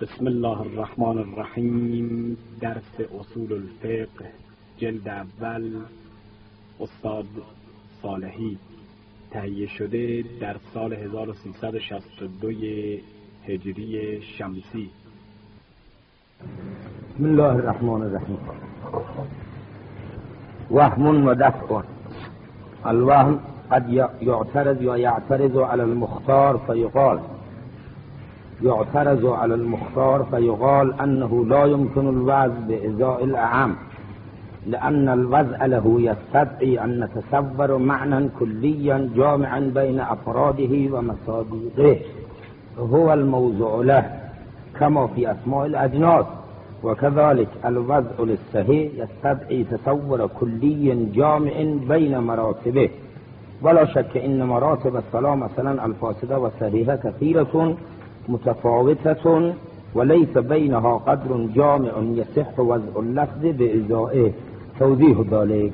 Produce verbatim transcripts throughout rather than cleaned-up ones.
بسم الله الرحمن الرحیم. درس اصول الفقه جلد اول، استاد صالحی، تهیه شده در سال هزار و سیصد و شصت و دو هجری شمسی. بسم الله الرحمن الرحیم. وهم و دفع. الوهم قد يعترض یا يعترض على المختار فيقال يعترض على المختار فيقال أنه لا يمكن الوضع بإزاء الأعم، لأن الوضع له يستدعي أن نتصور معنى كليا جامعا بين أفراده ومصادقه هو الموضوع له، كما في أسماء الأجناس. وكذلك الوضع للصحيح يستدعي تصور كلي جامع بين مراتبه. ولا شك إن مراتب الصلاة مثلا الفاسدة والصحيحة كثيرة متفاوتة وليس بينها قدر جامع يصح وضع اللفظ بإزائه. توضیح ذلك.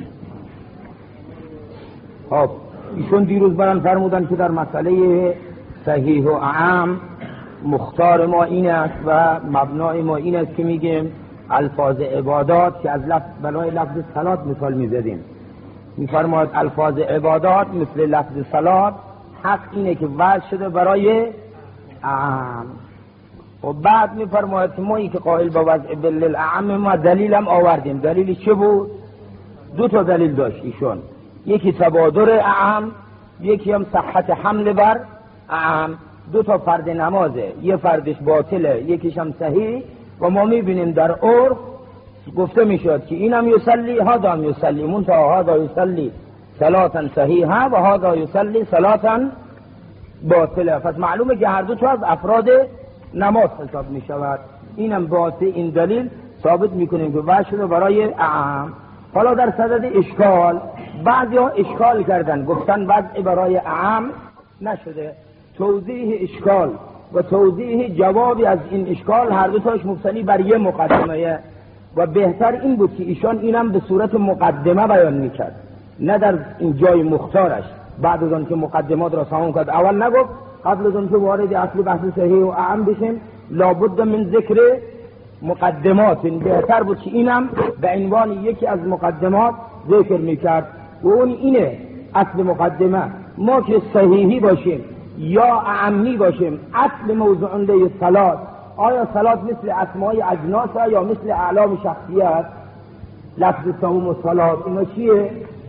خب ایشون دیروز برام فرمودن که در مسئله صحیح و اعم مختار ما این است و مبنای ما این است که میگیم الفاظ عبادات که از لفظ برای لفظ صلات مثال میزدیم، میفرماید الفاظ عبادات مثل لفظ صلات حق اینه که وضع شده برای اعم. و بعد میفرماید که ما این که قائل با وضع بالاعم ما دلیلم آوردیم. دلیل چه بود؟ دو تا دلیل داشت ایشون، یکی تبادر اعم، یکی هم صحت حمل بر اعم. دو تا فرد نمازه، یه فردش باطله یکیش هم صحیح. و ما میبینیم در عرف گفته میشد که اینم یصلی هذا هم یصلی، منتها هذا یصلی صلاتا صحیحه و هذا یصلی صلاتا باطله. پس معلومه که هر دو تا از افراد نماز حساب میشود. اینم باطل این دلیل ثابت میکنیم که وضع شده برای اعم. حالا در صدد اشکال بعضیا اشکال کردن، گفتن وضع برای اعم نشده. توضیح اشکال و توضیح جوابی از این اشکال هر دو تاش مبتنی بر یه مقدمه و بهتر این بود که ایشان اینم به صورت مقدمه بیان میکرد، نه در این جای مختارش. بعد از آن که مقدمات را تمام کرد اول نگفت قبل از آن که وارد اصل بحث صحیح و اعم بشیم لابد من ذکر مقدمات. بهتر بود که اینم به عنوان یکی از مقدمات ذکر میکرد و اون اینه اصل مقدمه. ما که صحیحی باشیم یا اعمی باشیم، اصل موضوع له صلات، آیا صلات مثل اسماء اجناس یا مثل اعلام شخصیت؟ لفظ تمام و صلات اینا چیه؟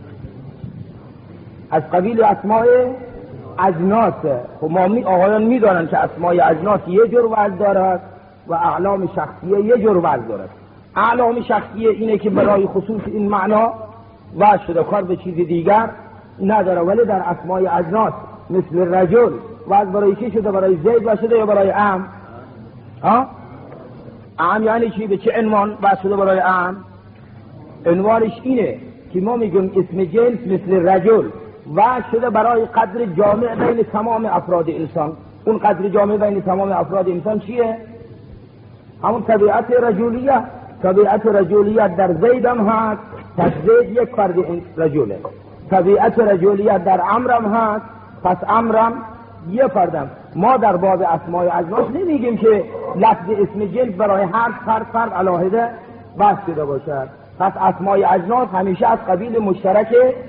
از قبیل اسماء اجناسه. خب ما می آقایان میدانن که اسماء اجناس یه جور وضع دارد و اعلام شخصیه یه جور وضع دارد. اعلام شخصیه اینه که برای خصوص این معنا وضع شده، کار به چیز دیگر نداره. ولی در اسماء اجناس مثل رجل وضع برای چی شده؟ برای زید وضع شده یا برای ام؟ ها؟ ام یعنی چی؟ به چه عنوان وضع شده برای ام؟ عنوانش اینه که ما میگیم اسم جنس مثل رجل وضع شده برای قدر جامع بین تمام افراد انسان. اون قدر جامع بین تمام افراد انسان چیه؟ همون طبیعت رجولیه. طبیعت رجولیت در زید هم هست، پس زید یک فرد رجوله. طبیعت رجولیت در عمر هم هست، پس عمرم یه فردم. ما در باب اسماء اجناس نمیگیم که لفظ اسم جنس برای هر فرد فرد علاهده بحث شده باشد. پس اسماء اجناس همیشه از قبیل مشترک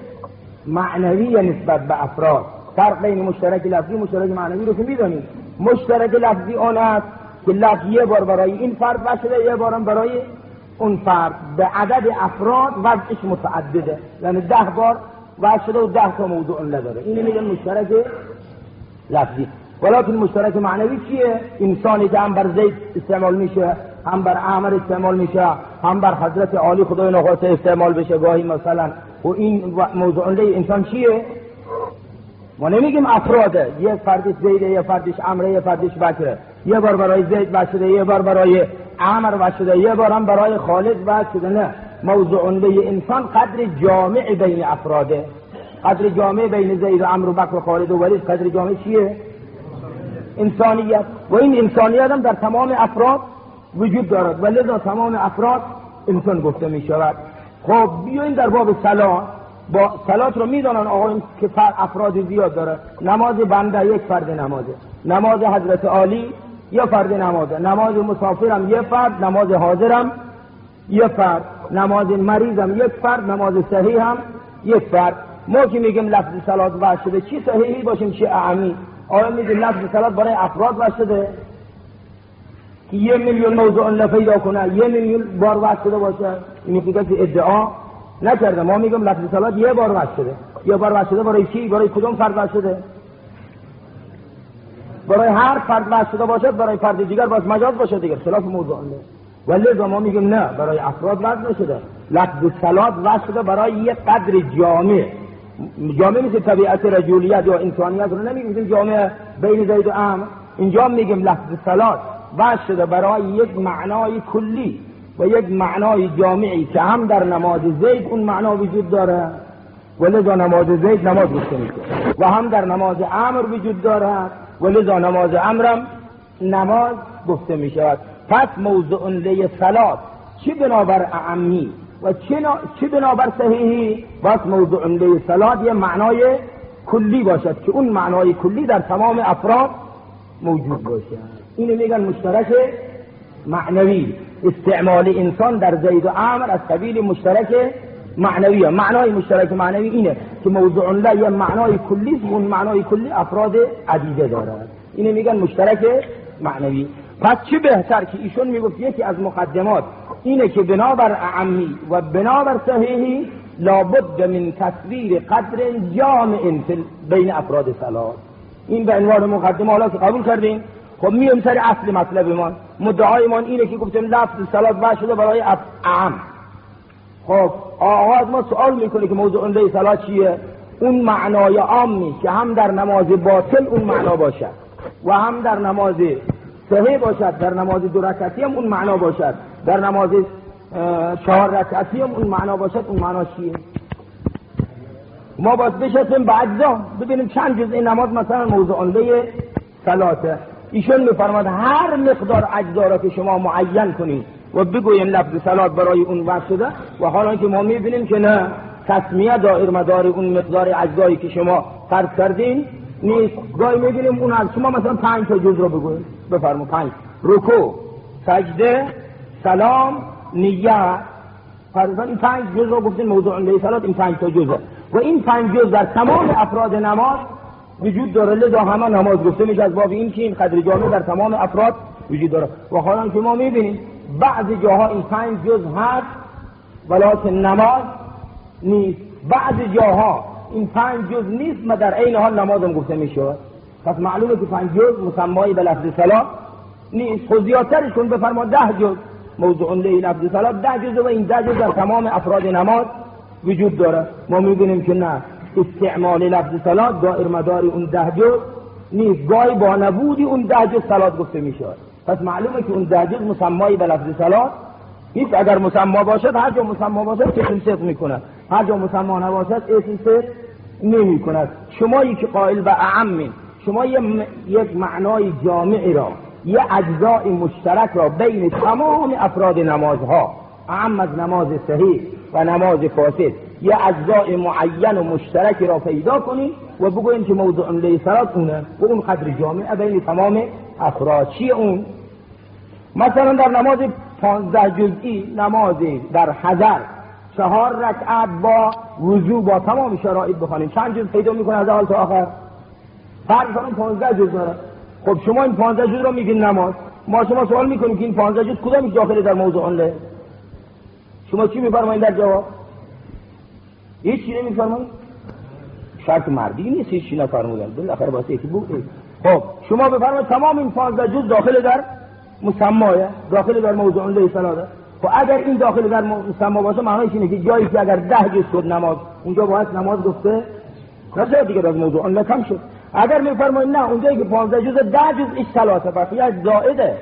معنوی نسبت به افراد. فرق بین مشترک لفظی و مشترک معنوی رو که میدونید. مشترک لفظی اون است که لفظ یه بار برای این فرد وضع یه بارم برای اون فرد. به عدد افراد وضعش متعدده، یعنی ده بار وضع شده و ده تا موضوع نداره. اینو میگن مشترک لفظی. ولیکن مشترک معنوی چیه؟ انسانی که هم بر زید استعمال میشه، هم بر عمر استعمال میشه، هم بر حضرت عالی خدای نخواسته استعمال بشه گاهی مثلا. و این موضوع له انسان چیه؟ ما نمیگیم افراده، یه فردش زیده، یه فردش عمره، یه فردش بکره. یه بار برای زید وضع شده، یه بار برای عمر وضع شده، یه بار هم برای خالد وضع شده. نه، موضوع له انسان قدر جامع بین افراده. قدر جامع بین زید و عمرو و بکر و خالد و ولید قدر جامع چیه؟ انسانیت. و این انسانیت هم در تمام افراد وجود دارد و لذا تمام افراد انسان گفته می شود. خب بیاین در باب صلات. با صلات رو میدانن آقایون که افراد زیاد داره. نماز بنده یک فرد نمازه، نماز حضرت عالی یه فرد نمازه، نماز مسافرم یه فرد، نماز حاضرم یه فرد، نماز مریضم یک فرد، نماز صحیحم یک فرد. ما که میگیم لفظ صلات وضع شده چی صحیحی باشیم چی اعمی؟ آیا میگیم لفظ صلات برای افراد وضع شده که یه میلیون موضوع الله پیدا کنه، یه میلیون بار وضع شده باشه؟ این که ادعا نکرده. ما میگیم لفظ صلات یه بار وضع شده. یه بار وضع شده برای چی؟ برای کدوم فرد وضع شده؟ برای هر فرد وضع شده باشد، برای فرد دیگر باز مجاز باشه دیگه، خلاف موضوع الله. ولی ما میگیم نه، برای افراد وضع نشده. لفظ صلات وضع شده برای یک قدر جامع. جامع مثل طبیعت رجولیت یا انسانیت رو نمیگیم جامع بین زید و عمرو. اینجا میگیم لفظ صلات وضع شده برای یک معنای کلی و یک معنای جامعی که هم در نماز زید اون معنا وجود داره ولذا نماز زید نماز گفته میشه، و هم در نماز عمرو وجود داره ولذا نماز عمرم نماز گفته میشه. پس موضوع لی صلات چه بنابر اعمی و چه بنابر صحیحی؟ بس موضوع لی صلات یه معنای کلی باشد که اون معنای کلی در تمام افراد موجود باشه. اینو میگن مشترک معنوی. استعمال انسان در زید و عمرو از قبیل مشترک معنویه. معنای مشترک معنوی اینه که موضوع لی یه معنای کلی است، اون معنای کلی افراد عدیده دارد. اینو میگن مشترک معنوی. پس چه بهتر که ایشون میگفت یکی از مقدمات اینه که بنابر اعمی و بنابر صحیحی لابد من تصویر قدر جامع بین افراد صلات. این به عنوان مقدمه حالا که قبول کردیم. خب میام سر اصل مطلب ما. مدعای ما اینه که گفتیم لفظ صلات وضع شده برای اعم. خب آغاز ما سوال میکنه که موضوع لی صلات چیه؟ اون معنای عامی که هم در نماز باطل اون معنا باشد و هم در نماز صحیح باشد، در نماز دو رکعتی هم اون معنا باشد، در نماز چهار رکعتی هم اون معنا باشد. اون معنا چیه؟ ما باید بشتیم به اجزا ببینیم چند جزء نماز مثلا موضوع لی صلاته. ایشون میفرماد هر مقدار اجزا را که شما معین کنید و بگویم لفظ صلات برای اون وضع شده، و حالا که ما میبینیم که نه، تسمیه دائر مدار اون مقدار اجزایی که شما فرض کردین نیست. گاهی میبینیم اون از شما مثلا پنج تا جز رو بگویم، بفرمو پنج: رکوع، سجده، سلام، نیت. فرضاً این پنج جز رو گفتین موضوع لی صلات، این پنج تا جزه و این پنج جز در تمام افراد نماز وجود داره. لذا همه نماز گفته میشه از باب این که این قدر جامع در تمام افراد وجود داره. و حالا که ما میبینیم بعضی جاها این پنج جز هست ولکن نماز نیست، بعضی جاها این پنج جز نیست و در عین حال نمازم گفته میشه. پس معلومه که پنج جز مسمایی به لفظ صلات نیست. خود زیادترش کن بفرما ده جز موضوع لی لفظ صلات، ده جز و این ده جز در تمام افراد نماز وجود داره. ما میبینیم که نه، استعمال لفظ صلات دائر مدار اون ده جز نیست، گاهی با نبودی اون ده جز صلات گفته میشه. پس معلومه که اون ده جز مسمایی به لفظ صلات نیست. اگر مسما باشد هر جا مسما باشد اسم صدق میکنه، هر جا مسما نباشد اسم صدق نمی کند. شمایی که قائل به اعم، شما یک معنای جامع را، یه اجزای مشترک را بین تمام افراد نمازها، اعم از نماز صحیح و نماز فاسد، یه اجزای معین و مشترک را پیدا کنید و بگویید که موضوع لی صلات اونه و اون قدر جامع بین تمام افراد. چیه اون؟ مثلا در نماز پانزده جزئی، نماز در حضر چهار رکعت با وضو با تمام شرایط بخوانیم، چند جز پیدا میکنه از اول تا آخر؟ فرض کنیم پانزده جز داره. خب شما این پانزده جز رو میگین نماز، ما شما سوال میکنیم که این پانزده جز کدامش داخل در موضوع له؟ شما چی میفرمایید در جواب؟ هیچ چی نمیفرمایید؟ شرط مردی نیست هیچ چی نفرمودن، بالاخره واسه یکی بود. خب شما بفرمایید تمام این پانزده جز داخل در مسمایه، داخل در موضوع لی صلات. خب اگر این داخل در مسما باشه معنیش اینه که جایی که اگر ده جز شد نماز، اونجا باید نماز گفته نشه دیگه، از موضوع له کم شد. اگر میفرمایید نه، اونجایی که پانزده جز ده جز ایش صلاته، بقیه زائده.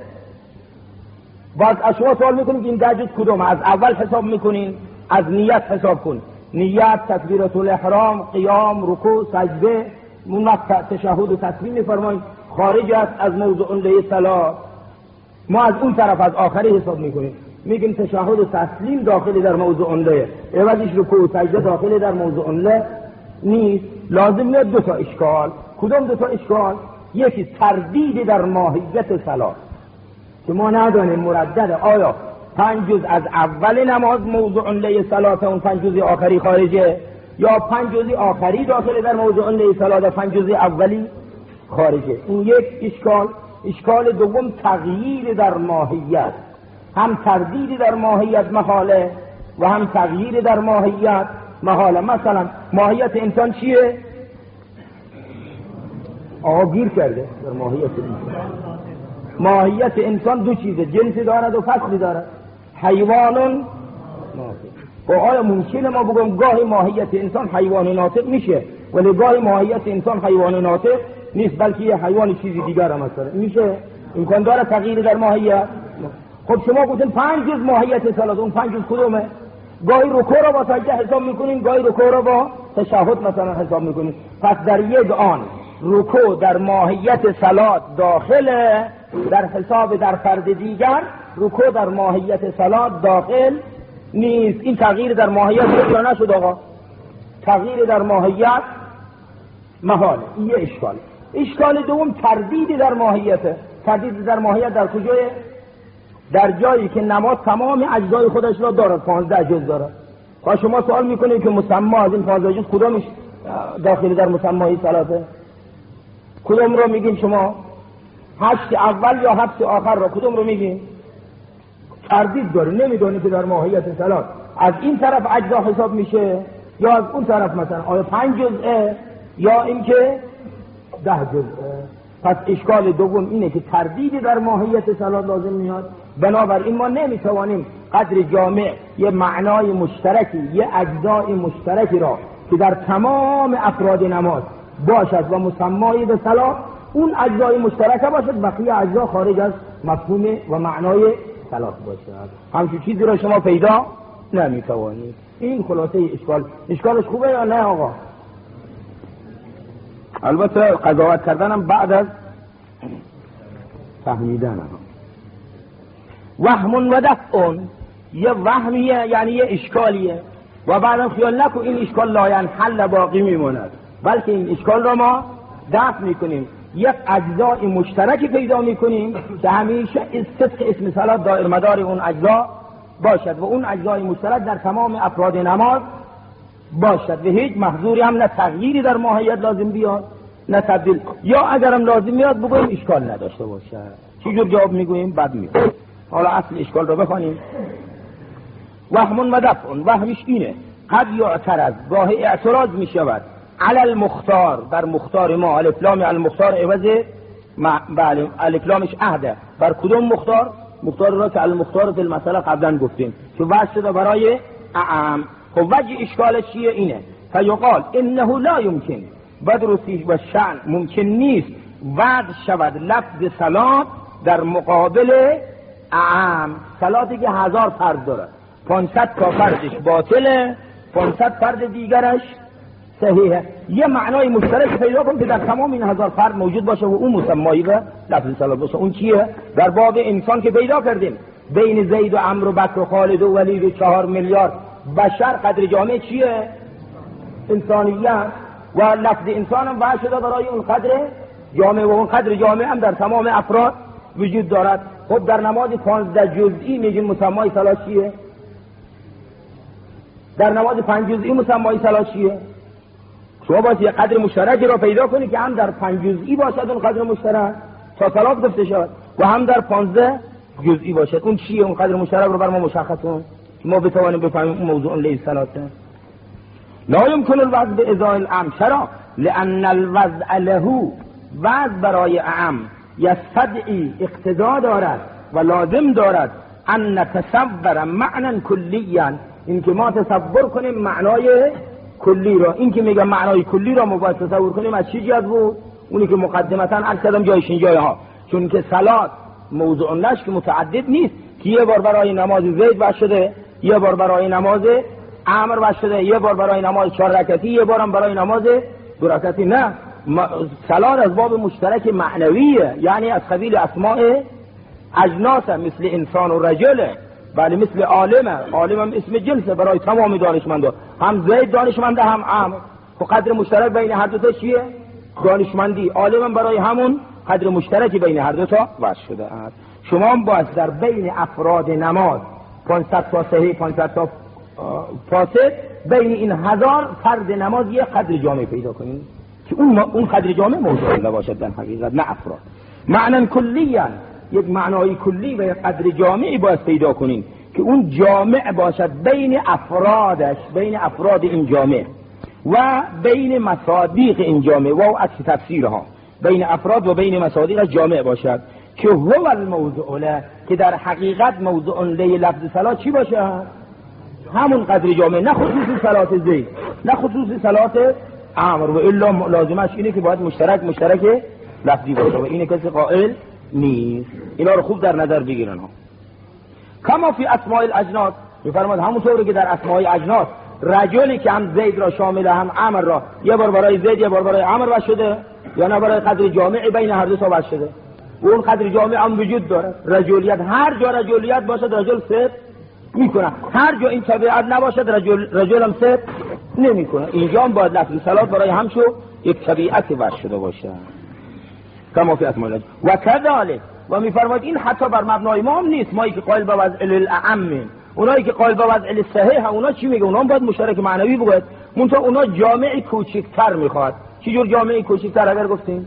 باز از شما سوال میکنیم که این ده جز کدوم؟ از اول حساب میکنین، از نیت حساب کن. نیت، تکبیرة الاحرام، قیام، رکوع، سجده، مقطع تشهد و تسلیم میفرمایید، خارج است از موضوع لی صلات. ما از اون طرف از آخری حساب میکنیم، میگیم تشهد و تسلیم داخلی در موضوع له، عوضش رکوع و سجده داخلی در موضوع له نیست. لازم نیست دو تا اشکال. کدوم دو تا اشکال؟ یکی تردید در ماهیت صلات که ما ندانیم مردد آیا پنج جز از اول نماز موضوع لی صلات اون پنج جز آخری خارجه یا پنج جز آخری داخل در موضوع لی صلات پنج جز اولی خارجه. این یک اشکال. اشکال دوم تغییر در ماهیت، هم تردید در ماهیت محاله و هم تغییر در ماهیت محاله. مثلا ماهیت انسان چیه؟ آقا گیر کرده در ماهیت انسان. ماهیت انسان دو چیزه، جنسی دارد و فصلی دارد. حیوان و آیا ممکنه ما بگم گاهی ماهیت انسان حیوان ناطق میشه ولی گاهی ماهیت انسان حیوان ناطق نیست بلکه یه حیوان چیزی دیگر هم هست؟ میشه؟ امکان داره تغییر در ماهیت؟ خب شما گفتین پنج جز ماهیت صلات، اون پنج جز کدومه؟ گاهی رکوع را با سجده حساب میکنیم، گاهی رکوع را با تشهد مثلا حساب میکنیم. پس در یک آن رکوع در ماهیت صلات داخله، در حساب در فرد دیگر رکوع در ماهیت صلات داخل نیست. این تغییر در ماهیت شد یا نشد آقا؟ تغییر در ماهیت محال. این یه اشکال. اشکال دوم تردید در ماهیت. تردید در ماهیت در کجای؟ در جایی که نماز تمام اجزای خودش را دارد، پانزده جز دارد. و شما سوال میکنید که مسما از این پانزده جز کدامش داخل در مسمای صلاته؟ کدوم رو میگین شما؟ هشت اول یا هفت آخر را کدوم رو میگین؟ تردید داره، نمیدونی که در ماهیت صلات از این طرف اجزا حساب میشه یا از اون طرف، مثلا آیا پنج جزءه یا اینکه ده جزءه. پس اشکال دوم اینه که تردید در ماهیت صلات لازم میاد. بنابراین ما نمیتوانیم قدر جامع یه معنای مشترکی، یه اجزای مشترکی را که در تمام افراد نماز باشد و مسمای به صلات اون اجزای مشترکه باشد، بقیه اجزا خارج از مفهوم و معنای صلات باشد. همچون چیزی را شما پیدا نمیتوانید. این خلاصه اشکال. اشکالش خوبه یا نه آقا؟ البته قضاوت کردنم بعد از فهمیدن. وهم و دفع، یه وهمیه یعنی یه اشکالیه و بعدم خیال نکن این اشکال لا ینحل باقی میموند، بلکه این اشکال را ما دفع میکنیم. یک اجزای مشترکی پیدا میکنیم که همیشه صدق اسم صلات دائر مدار اون اجزا باشد و اون اجزای مشترک در تمام افراد نماز باشد و هیچ محظوری هم نه تغییری در ماهیت لازم بیاد نه تبدیل، یا اگرم لازم میاد بگویم اشکال نداشته باشد. چی جور جواب میگوییم؟ بد میگوییم. حالا اصل اشکال رو بخوانیم. وهم و دفع، وهمش اینه قد یعترض، گاه اعتراض میشود علی المختار، در مختار ما. الف لام المختار عوض بله الف لامش عهده. بر کدوم مختار؟ مختار را که المختار فی المسئله قبلا گفتیم که وجه شده برای اعم. خب وجه اشکالش چیه؟ اینه فیقال انه لا یمکن بدرسی و شأن، ممکن نیست وعد شود لفظ صلات در مقابل اعم. صلاتی که هزار فرد داره، پانصد تا فردش باطله، پانصد فرد دیگرش صحیحه. یه معنای مشترک پیدا کن که در تمام این هزار فرد موجود باشه و اون مسمایی به لفظ صلات باشه. اون چیه؟ در باب انسان که پیدا کردیم بین زید و عمرو و بکر و خالد و ولید و چهار میلیارد بشر، قدر جامع چیه؟ انسانیت. و لفظ انسان هم وحش شده برای اون قدر جامع و اون قدر جامع هم در تمام افراد وجود دارد. خب در نماز پانزده جزئی میگیم مسمای صلات چیه؟ در نماز پنج جزئی مسمای صلات چیه؟ شما باید یه قدر مشترکی را پیدا کنی که هم در پنج جزئی باشد اون قدر مشترک تا صلات گفته شد و هم در پانزده جزئی باشد. اون چیه؟ اون قدر مشترک رو بر ما مشخص کن ما بتوانیم بفهمیم اون موضوع لی صلات. لا يمكن الوضع بإزاء الأعم. چرا؟ لأن الوضع له، وضع برای اعم یستدعی، اقتضا دارد و لازم دارد ان نتصور معنی کلیا، این که ما تصور کنیم معنای کلی را. این که میگم معنای کلی را ما باید تصور کنیم از چی جهت بود؟ اونی که مقدمتا عرض کردم جایش این جای ها، چون که صلات موضوع نش که متعدد نیست که یه بار برای نماز زید وجه شده، یه بار برای نماز عمر وجه شده، یه بار برای نماز چهار رکعتی، یه بارم برای نماز دو رکعتی. نه، صلات از باب مشترک معنویه، یعنی از قبیل اسماء اجناس، مثل انسان و رجل، بله مثل عالمه. عالم هم اسم جنسه برای تمام دانشمندا، هم زید دانشمنده هم عمر. و قدر مشترک بین هر دو تا چیه؟ دانشمندی عالم برای همون قدر مشترکی بین هر دو تا وضع شده است. شما هم باید در بین افراد نماز پانصد تا صحیح پانصد تا فاسد، بین این هزار فرد نماز یه قدر جامع پیدا کنید که اون اون قدر جامع موضوع نباشد در حقیقت، نه افراد. معنی کلی، یک معنای کلی و یک قدر جامعی باید پیدا کنید که اون جامع باشد بین افرادش، بین افراد این جامع و بین مصادیق این جامع و عکس تفسیرها، بین افراد و بین مصادیق جامع باشد که هو الموضوع له، که در حقیقت موضوع له لفظ صلات چی باشد؟ همون قدر جامع، نه خصوص صلات زید، نه خصوص صلات عمر، و الا لازمش اینه که باید مشترک مشترک لفظی باشه و اینه کسی قائل نیست. اینا رو خوب در نظر بگیرن ها. کما فی اسماء الاجناس، میفرماد همونطوری که در اسماء اجناس رجلی که هم زید را شامل هم عمر را یه بار برای زید یه بار برای عمر وضع شده، یا نه برای قدر جامعی بین هر دو تا وضع شده، اون قدر جامع هم وجود داره. رجولیت، هر جا رجولیت باشد رجل صدق میکنه، هر جا این طبیعت نباشد رجل رجل هم صدق نمیکنه. اینجا هم باید لفظ صلات برای همشو یک طبیعت وضع شده باشه. کما فی اسماء الاجناس و کذالک، و میفرماید این حتی بر مبنای ما هم نیست، مایی که قائل به وضع الاعم، اونایی که قائل به وضع الصحیح اونا چی میگه؟ اونا هم باید مشترک معنوی بگوید، منتها اونا جامعی کوچکتر میخواد. چی جور جامعی کوچکتر اگر گفتیم؟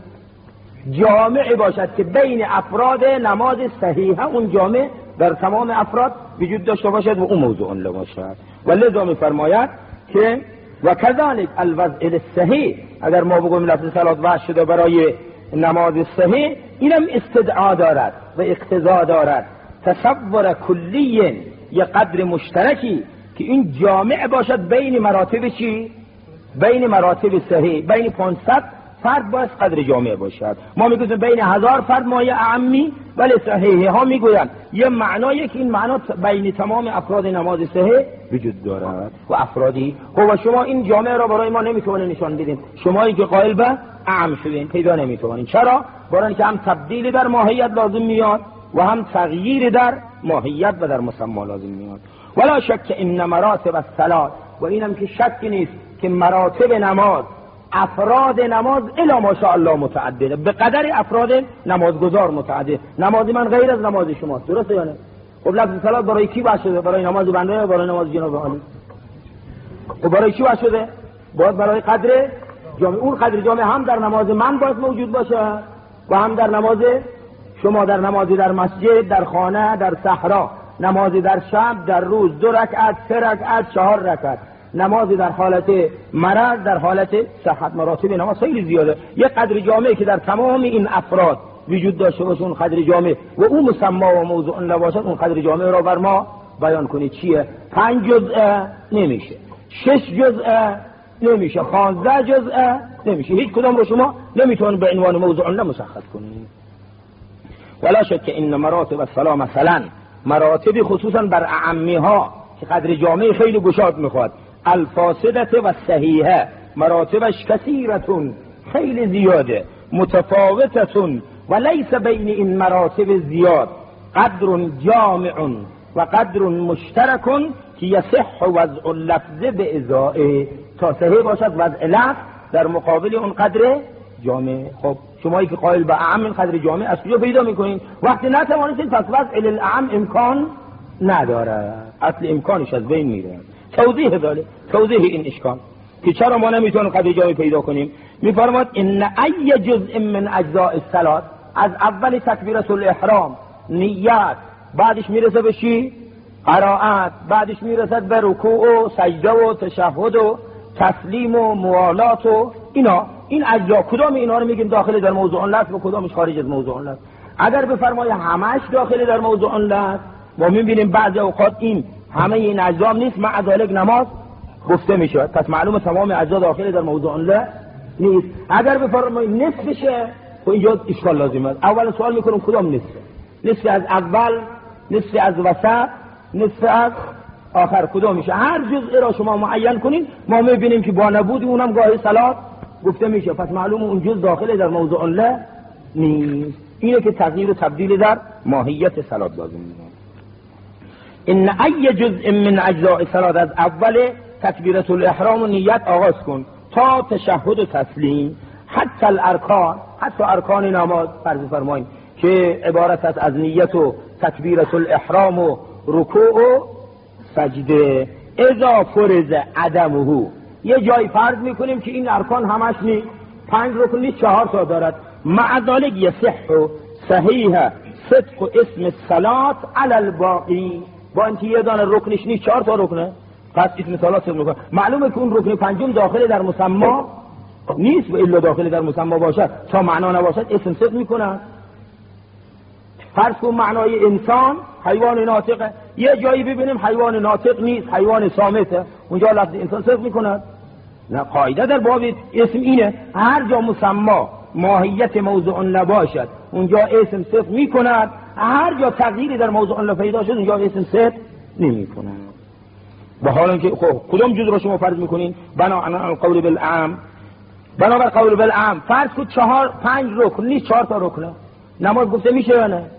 جامعی باشد که بین افراد نماز صحیحه اون جامع در تمام افراد وجود داشته باشد و اون موضوع له باشد. و لذا میفرماید که و کذالک الوضع الصحیح، اگر ما بگویم لفظ صلات وضع شده برای نماز صحیح، اینم استدعا دارد و اقتضا دارد تصور کلی، یه قدر مشترکی که این جامع باشد بین مراتب چی؟ بین مراتب صحیح، بین پانصد فرد باید قدر جامع باشد. ما میگویم بین هزار فرد مایه اعمی، ولی صحیحه ها میگویند یه معنایی که این معنا بین تمام افراد نماز صحیح وجود دارد و افرادی. خب شما این جامع را برای ما نمیتونید نشان بدین، شمایی که قائل به اعم شدین پیدا نمیتونید. چرا؟ برای اینکه هم تبدیل در ماهیت لازم میاد و هم تغییر در ماهیت و در مسما لازم میاد. ولا شک ان مراتب الصلات، و اینم که شکی نیست که مراتب نماز، افراد نماز الا ماشاءالله متعدده، به قدر افراد نمازگزار متعدد. نماز من غیر از نماز شماست، درسته یا نه؟ خب لفظ صلات برای کی وضع شده؟ برای نماز بنده یا برای نماز جناب عالی؟ خب برای کی وضع شده؟ باید برای قدر جامع. اون قدر جامع هم در نماز من باید موجود باشه و هم در نماز شما، در نمازی در مسجد، در خانه، در صحرا، نمازی در شب، در روز، دو رکعت، سه رکعت، چهار رکعت، نمازی در حالت مرض، در حالت صحت. مراتب نماز خیلی زیاده. یک قدر جامعی که در تمام این افراد وجود داشته باشه اون قدر جامع و اون مسما و موضوع نباشد، اون قدر جامع را بر ما بیان کنید. چیه؟ پنج جزء نمیشه، شش جزء نمیشه، پانزده جزء نمیشه، هیچ کدام رو شما نمیتونید به عنوان موضوع نمشخص کنید. ولا شک ان مراتب الصلاه مثلا، مراتب خصوصا بر اعمی ها که قدر جامعی خیلی گشاد میخواد، الفاسده و صحیحه، مراتبش کثیرتون خیلی زیاده، متفاوتتون و لیس بین این مراتب زیاد قدر جامع و قدر مشترک که یصح وضع اللفظ به ازائه، تا صحیح باشد وضع لفظ در مقابل اون قدر جامع. خب شمایی که قائل به اعم قدر جامع از کجا پیدا میکنین؟ وقتی نتوانید پس وضع الاعم امکان نداره، اصل امکانش از بین میره. توضیح داره، توضیح این اشکال که چرا ما نمیتونیم قدر جامع پیدا کنیم. میفرماد ان ای جزء من اجزاء الصلاه، از اول تکبیرة الاحرام نیت، بعدش میرسه به چی؟ قرائت، بعدش میرسد به رکوع و سجده و تشهد و تسلیم و موالات و اینا. این اجزا کدام اینا رو میگیم داخل در موضوع لفظ و کدامش خارج از موضوع لفظ؟ اگر بفرمایه همش داخل در موضوع لفظ، ما میبینیم بعضی اوقات این همه این اجزا نیست، مع ذلک نماز گفته میشه، پس معلومه تمام اجزا داخل در موضوع لفظ نیست. اگر بفرمایه نصفشه، خب اینجا اشکال لازمه. اول سوال میکنم کدام نصفه؟ نصف از اول، نصف از وسط، نصف از آخر، کدام میشه؟ هر جزء را شما معین کنین ما میبینیم که با نبود اونم گاهی صلات گفته میشه، پس معلومه اون جزء داخل در موضوع الله نیست. اینه که تغییر و تبدیل در ماهیت صلات لازم میشه. ان ای جزء من اجزاء صلات، از اول تکبیرة الاحرام و نیت آغاز کن تا تشهد و تسلیم، حتی الارکان، حتی ارکان نماز فرض فرمایید که عبارت است از نیت و تکبیرة الاحرام و رکوع و سجده، اذا فرض عدمه، یه جای فرض میکنیم که این ارکان همش نیست، پنج رکن نیست، چهار تا دارد، مع ذلك یصح و صحیح صدق و اسم الصلاة علی الباقی، با اینکه یه دانه رکنش نیست، چهار تا رکنه، پس اسم صلاة صدق میکنه. معلومه که اون رکن پنجم داخل در مسما نیست، و الا داخل در مسما باشد تا معنا نباشد اسم صدق میکنه. فرض کن معنای انسان حیوان ناطقه، یه جایی ببینیم حیوان ناطق نیست، حیوان صامته، اونجا لفظ انسان صدق میکنه؟ نه، قاعده در باب اسم اینه هر جا مسما ماهیت موضوع نباشد اونجا اسم صدق میکند، هر جا تغییری در موضوع پیدا شد اونجا اسم صدق نمیکند. به حال اینکه خب کدوم جز رو شما فرض میکنین؟ بنابر القول بالعام، بنابر قول بالعام فرض کن چهار پنج رکن نیست، چهار تا رکنه، نماز گفته میشه یا نه؟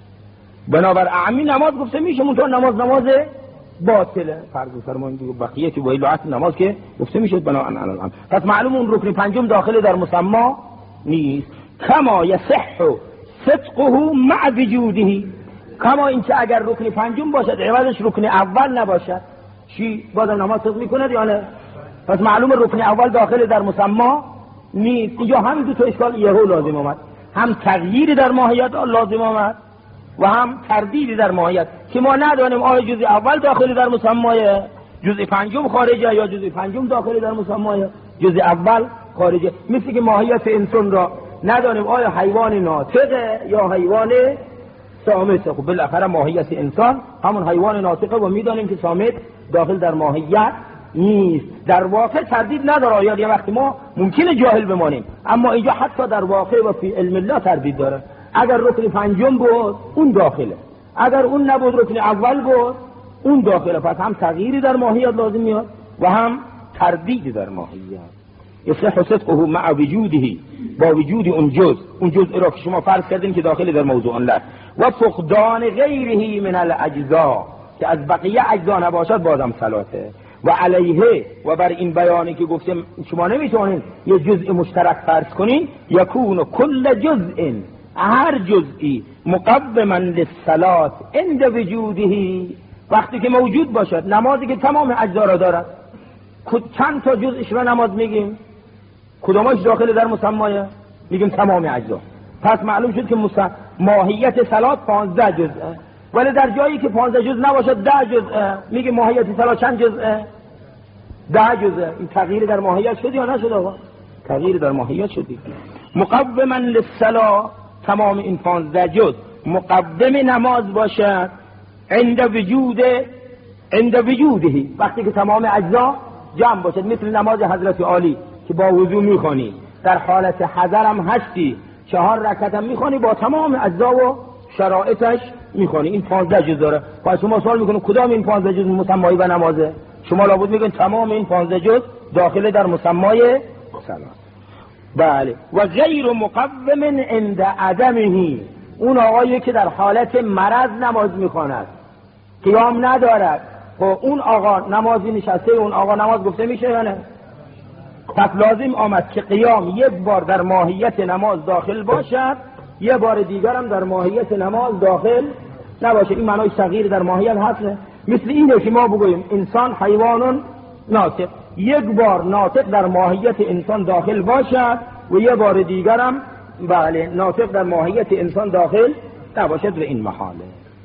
بنابر اعمی نماز گفته میشه، منتها نماز نماز باطله. فرض فرمایید بقیه که ویل عصر نماز که گفته میشه بنابر العام، پس معلوم اون رکن پنجم داخل در مسما نیست. کما یصح صدقه مع وجوده، کما اینکه اگر رکن پنجم باشد عوضش رکن اول نباشد، چی بازم نماز صدق میکنه یا نه؟ پس معلوم رکن اول داخل در مسما نیست. اینجا همین دو تا اشکال یهو لازم آمد، هم تغییری در ماهیت لازم آمد و هم تردیدی در ماهیت که ما ندانیم آیا جزء اول داخل در مسمای، جزء پنجم خارجه یا جزء پنجم داخل در مسمای، جزء اول خارجه. مثل که ماهیت انسان را ندانیم آیا حیوان ناطقه یا حیوان صامته. خب بالاخره ماهیت انسان همون حیوان ناطقه و میدانیم که صامت داخل در ماهیت نیست. در واقع تردید نداره، یا یه وقتی ما ممکنه جاهل بمانیم، اما اینجا حتی در واقع و فی علم الله تردید داره. اگر رکن پنجم بود اون داخله، اگر اون نبود رکن اول بود اون داخله. پس هم تغییری در ماهیت لازم میاد و هم تردیدی در ماهیت. یصح صدقه مع وجوده، با وجود اون جز، اون جزء را که شما فرض کردین که داخل در موضوع الله، و فقدان غیره من الاجزاء، که از بقیه اجزا نباشد بازم صلاته. و علیه، و بر این بیانی که گفتم شما نمیتونین یه جزء مشترک فرض کنین، یکون کل جزء، هر جزئی مقوما للصلاة عند وجوده، وقتی که موجود باشد، نمازی که تمام اجزا را دارد. چند تا جزءش را نماز میگیم؟ کدامش داخل در مسمایه؟ میگیم تمام اجزا. پس معلوم شد که ماهیت صلات پانزده جزءه، ولی در جایی که پانزده جزء نباشد ده جزءه، میگیم ماهیت صلات چند جزءه؟ ده جزءه. این تغییر در ماهیت شد یا نشد آقا؟ تغییر در ماهیت شد. مقوما للصلاة، تمام این پانزده جزء مقدم نماز باشد عند وجود عند وجوده، وقتی که تمام اجزا جمع باشد، مثل نماز حضرت عالی که با وضو میخوانی، در حالت حضر هم هستی، چهار رکعت هم میخوانی با تمام اجزا و شرایطش میخوانی. این پانزده جزء داره. پس شما سوال میکنید کدام این پانزده جزء مسمایی و نمازه؟ شما لابد میگین تمام این پانزده جزء داخل در مسمای صلات. بله. و غیر مقوم عند عدمه، اون آقایی که در حالت مرض نماز میخواند، قیام ندارد، خب اون آقا نمازی نشسته، اون آقا نماز گفته میشه یا نه؟ پس لازم آمد که قیام یک بار در ماهیت نماز داخل باشد، یک بار دیگر هم در ماهیت نماز داخل نباشه. این معنای تغییر در ماهیت هست. مثل اینه که ما بگوییم انسان حیوان ناطق، یک بار ناطق در ماهیت انسان داخل باشد و یک بار دیگر هم بله ناطق در ماهیت انسان داخل نباشد. و این محاله.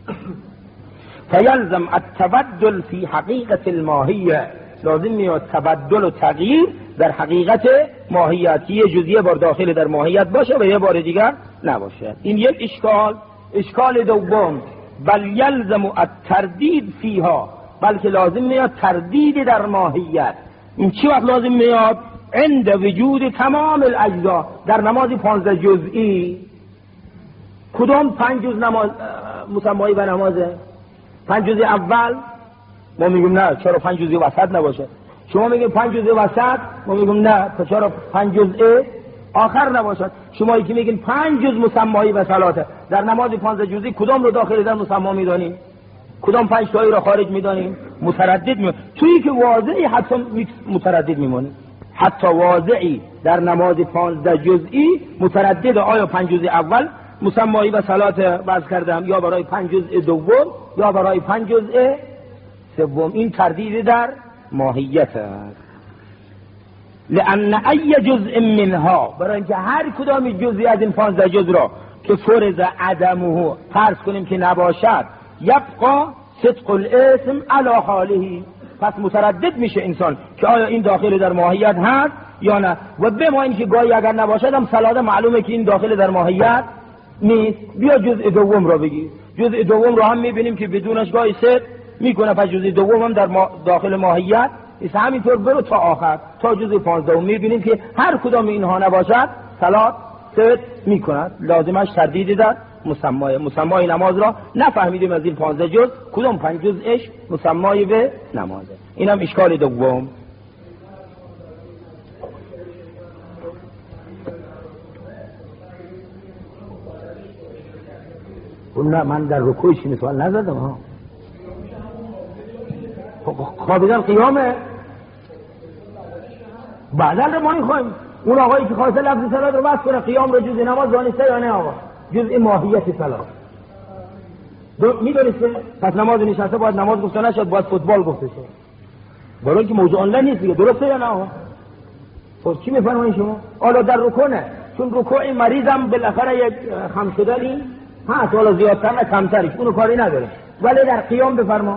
فیلزم التبدل فی حقیقت الماهیه، لازم میاد تبدل و تغییر در حقیقت ماهیت، یه جزئیه بار داخل در ماهیت باشه و یه بار دیگر نباشه. این یک اشکال. اشکال دوم، بل یلزم التردید فیها، بلکه لازم میاد تردید در ماهیت. این چی وقت لازم میاد؟ عند وجود تمام الاجزا، در نمازی پانزده جزئی. کدام پنج جز نماز مسمایی و نمازه؟ پنج جزء اول ما میگیم نه، چرا پنج جزء وسط نباشه؟ شما میگیم پنج جزء وسط، ما میگیم نه، چرا پنج جزء آخر نباشد؟ شما یکی میگین پنج جز مسمایی و صلاته، در نماز پانزده جزئی کدام رو داخل در مسما میدانیم؟ کدام پنج تایی رو خارج میدانیم؟ متردد میمونیم. تویی که واضحی حتی متردد میمونیم. حتی واضعی در نماز پانزده جزئی متردد آیا پنج جزء اول مسمایی و صلات بحث کردم یا برای پنج جزء دوم یا برای پنج جزء سوم. این تردید در ماهیت است. لأن ای جزء منها، برای اینکه هر کدام جزئی از این پانزده جزء را که فرض عدمه فرض کنیم که نباشد، یبقى صدق الاسم علی حاله، پس متردد میشه انسان که آیا این داخل در ماهیت هست یا نه. و به ما اینکه گاهی اگر نباشد هم صلات معلومه که این داخل در ماهیت نیست. بیا جزء دوم را بگی. جزء دوم را هم میبینیم که بدونش گاهی صدق میکنه، پس جزء دوم هم در ما داخل ماهیت است. همینطور برو تا آخر تا جزء پانزده میبینیم که هر کدام اینها نباشد صلات صدق میکند. لازمش تردید در مسمای مسمای نماز را نفهمیدیم از این پانزده جز کدام پنج جزش مسمای به نمازه. اینم اشکال دوم. نه من در رکوعش مثال نزدم ها. خوابیدن قیامه بعدا رو ما نخواهیم. اون آقایی که خواسته لفظ صلات رو بس کنه قیام رو جز نماز دانسته یا نه آقا؟ جزء ماهیت صلات میدونسته. پس نماز نشسته باید نماز گفته نشد، باید فوتبال گفته شد. برای اینکه موضوع آنلاین نیست دیگه. درسته یا نه آقا؟ خب چی میفرمایید شما؟ حالا در رکوع نه، چون رکوع مریضم بالاخره یک خم شدنی هست، حالا زیادتر نه کمترش اونو کاری نداره، ولی در قیام بفرما.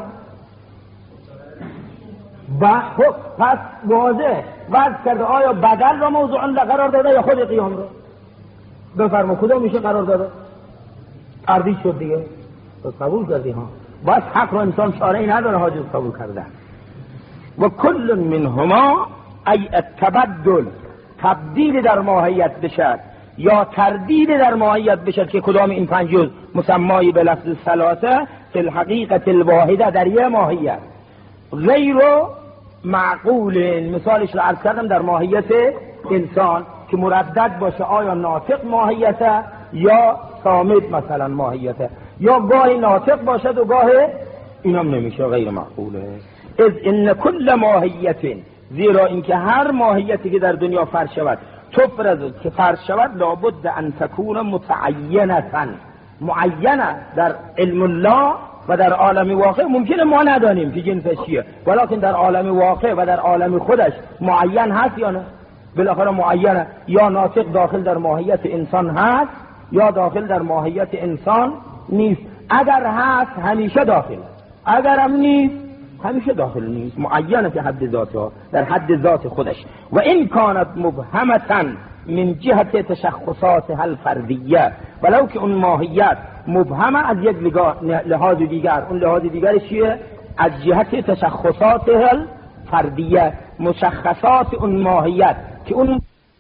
و خب پس واضح وضع کرده آیا بدن را موضوع قرار داده یا خود قیام را؟ بفرما کدوم میشه قرار داده؟ تردید شد دیگه. تو قبول کردی ها. بس حق را انسان چاره‌ای نداره حاجز قبول کرده. و کل منهما ای التبدل، تبدیل در ماهیت بشد یا تردید در ماهیت بشد که کدام این پنج جز مسمایی به لفظ ثلاثه فی الحقیقت الواحده در یه ماهیت غیر معقول. مثالش رو عرض کردم در ماهیت انسان که مردد باشه آیا ناطق ماهیته یا صامت مثلا ماهیته، یا گاهی ناطق باشد و گاهی اینم نمیشه غیر معقوله. از ان کل ماهیت، زیرا اینکه هر ماهیتی که در دنیا فرض شود تفرض که فرض شود لابد ان تکون متعینه معینه در علم الله و در عالم واقع. ممکنه ما ندانیم که جنسش چیه، ولیکن در عالم واقع و در عالم خودش معین هست یا نه؟ بالاخره معینه. یا ناطق داخل در ماهیت انسان هست یا داخل در ماهیت انسان نیست. اگر هست همیشه داخل، اگر هم نیست همیشه داخل نیست. معینه که حد ذاتها در حد ذات خودش. و این کانت مبهمتا من جهت تشخصاتها الفردیه، ولو که اون ماهیت مبهمه از یک لحاظ دیگر. اون لحاظ دیگر چیه؟ از جهت تشخصاتها الفردیه، مشخصات اون ماهیت که اون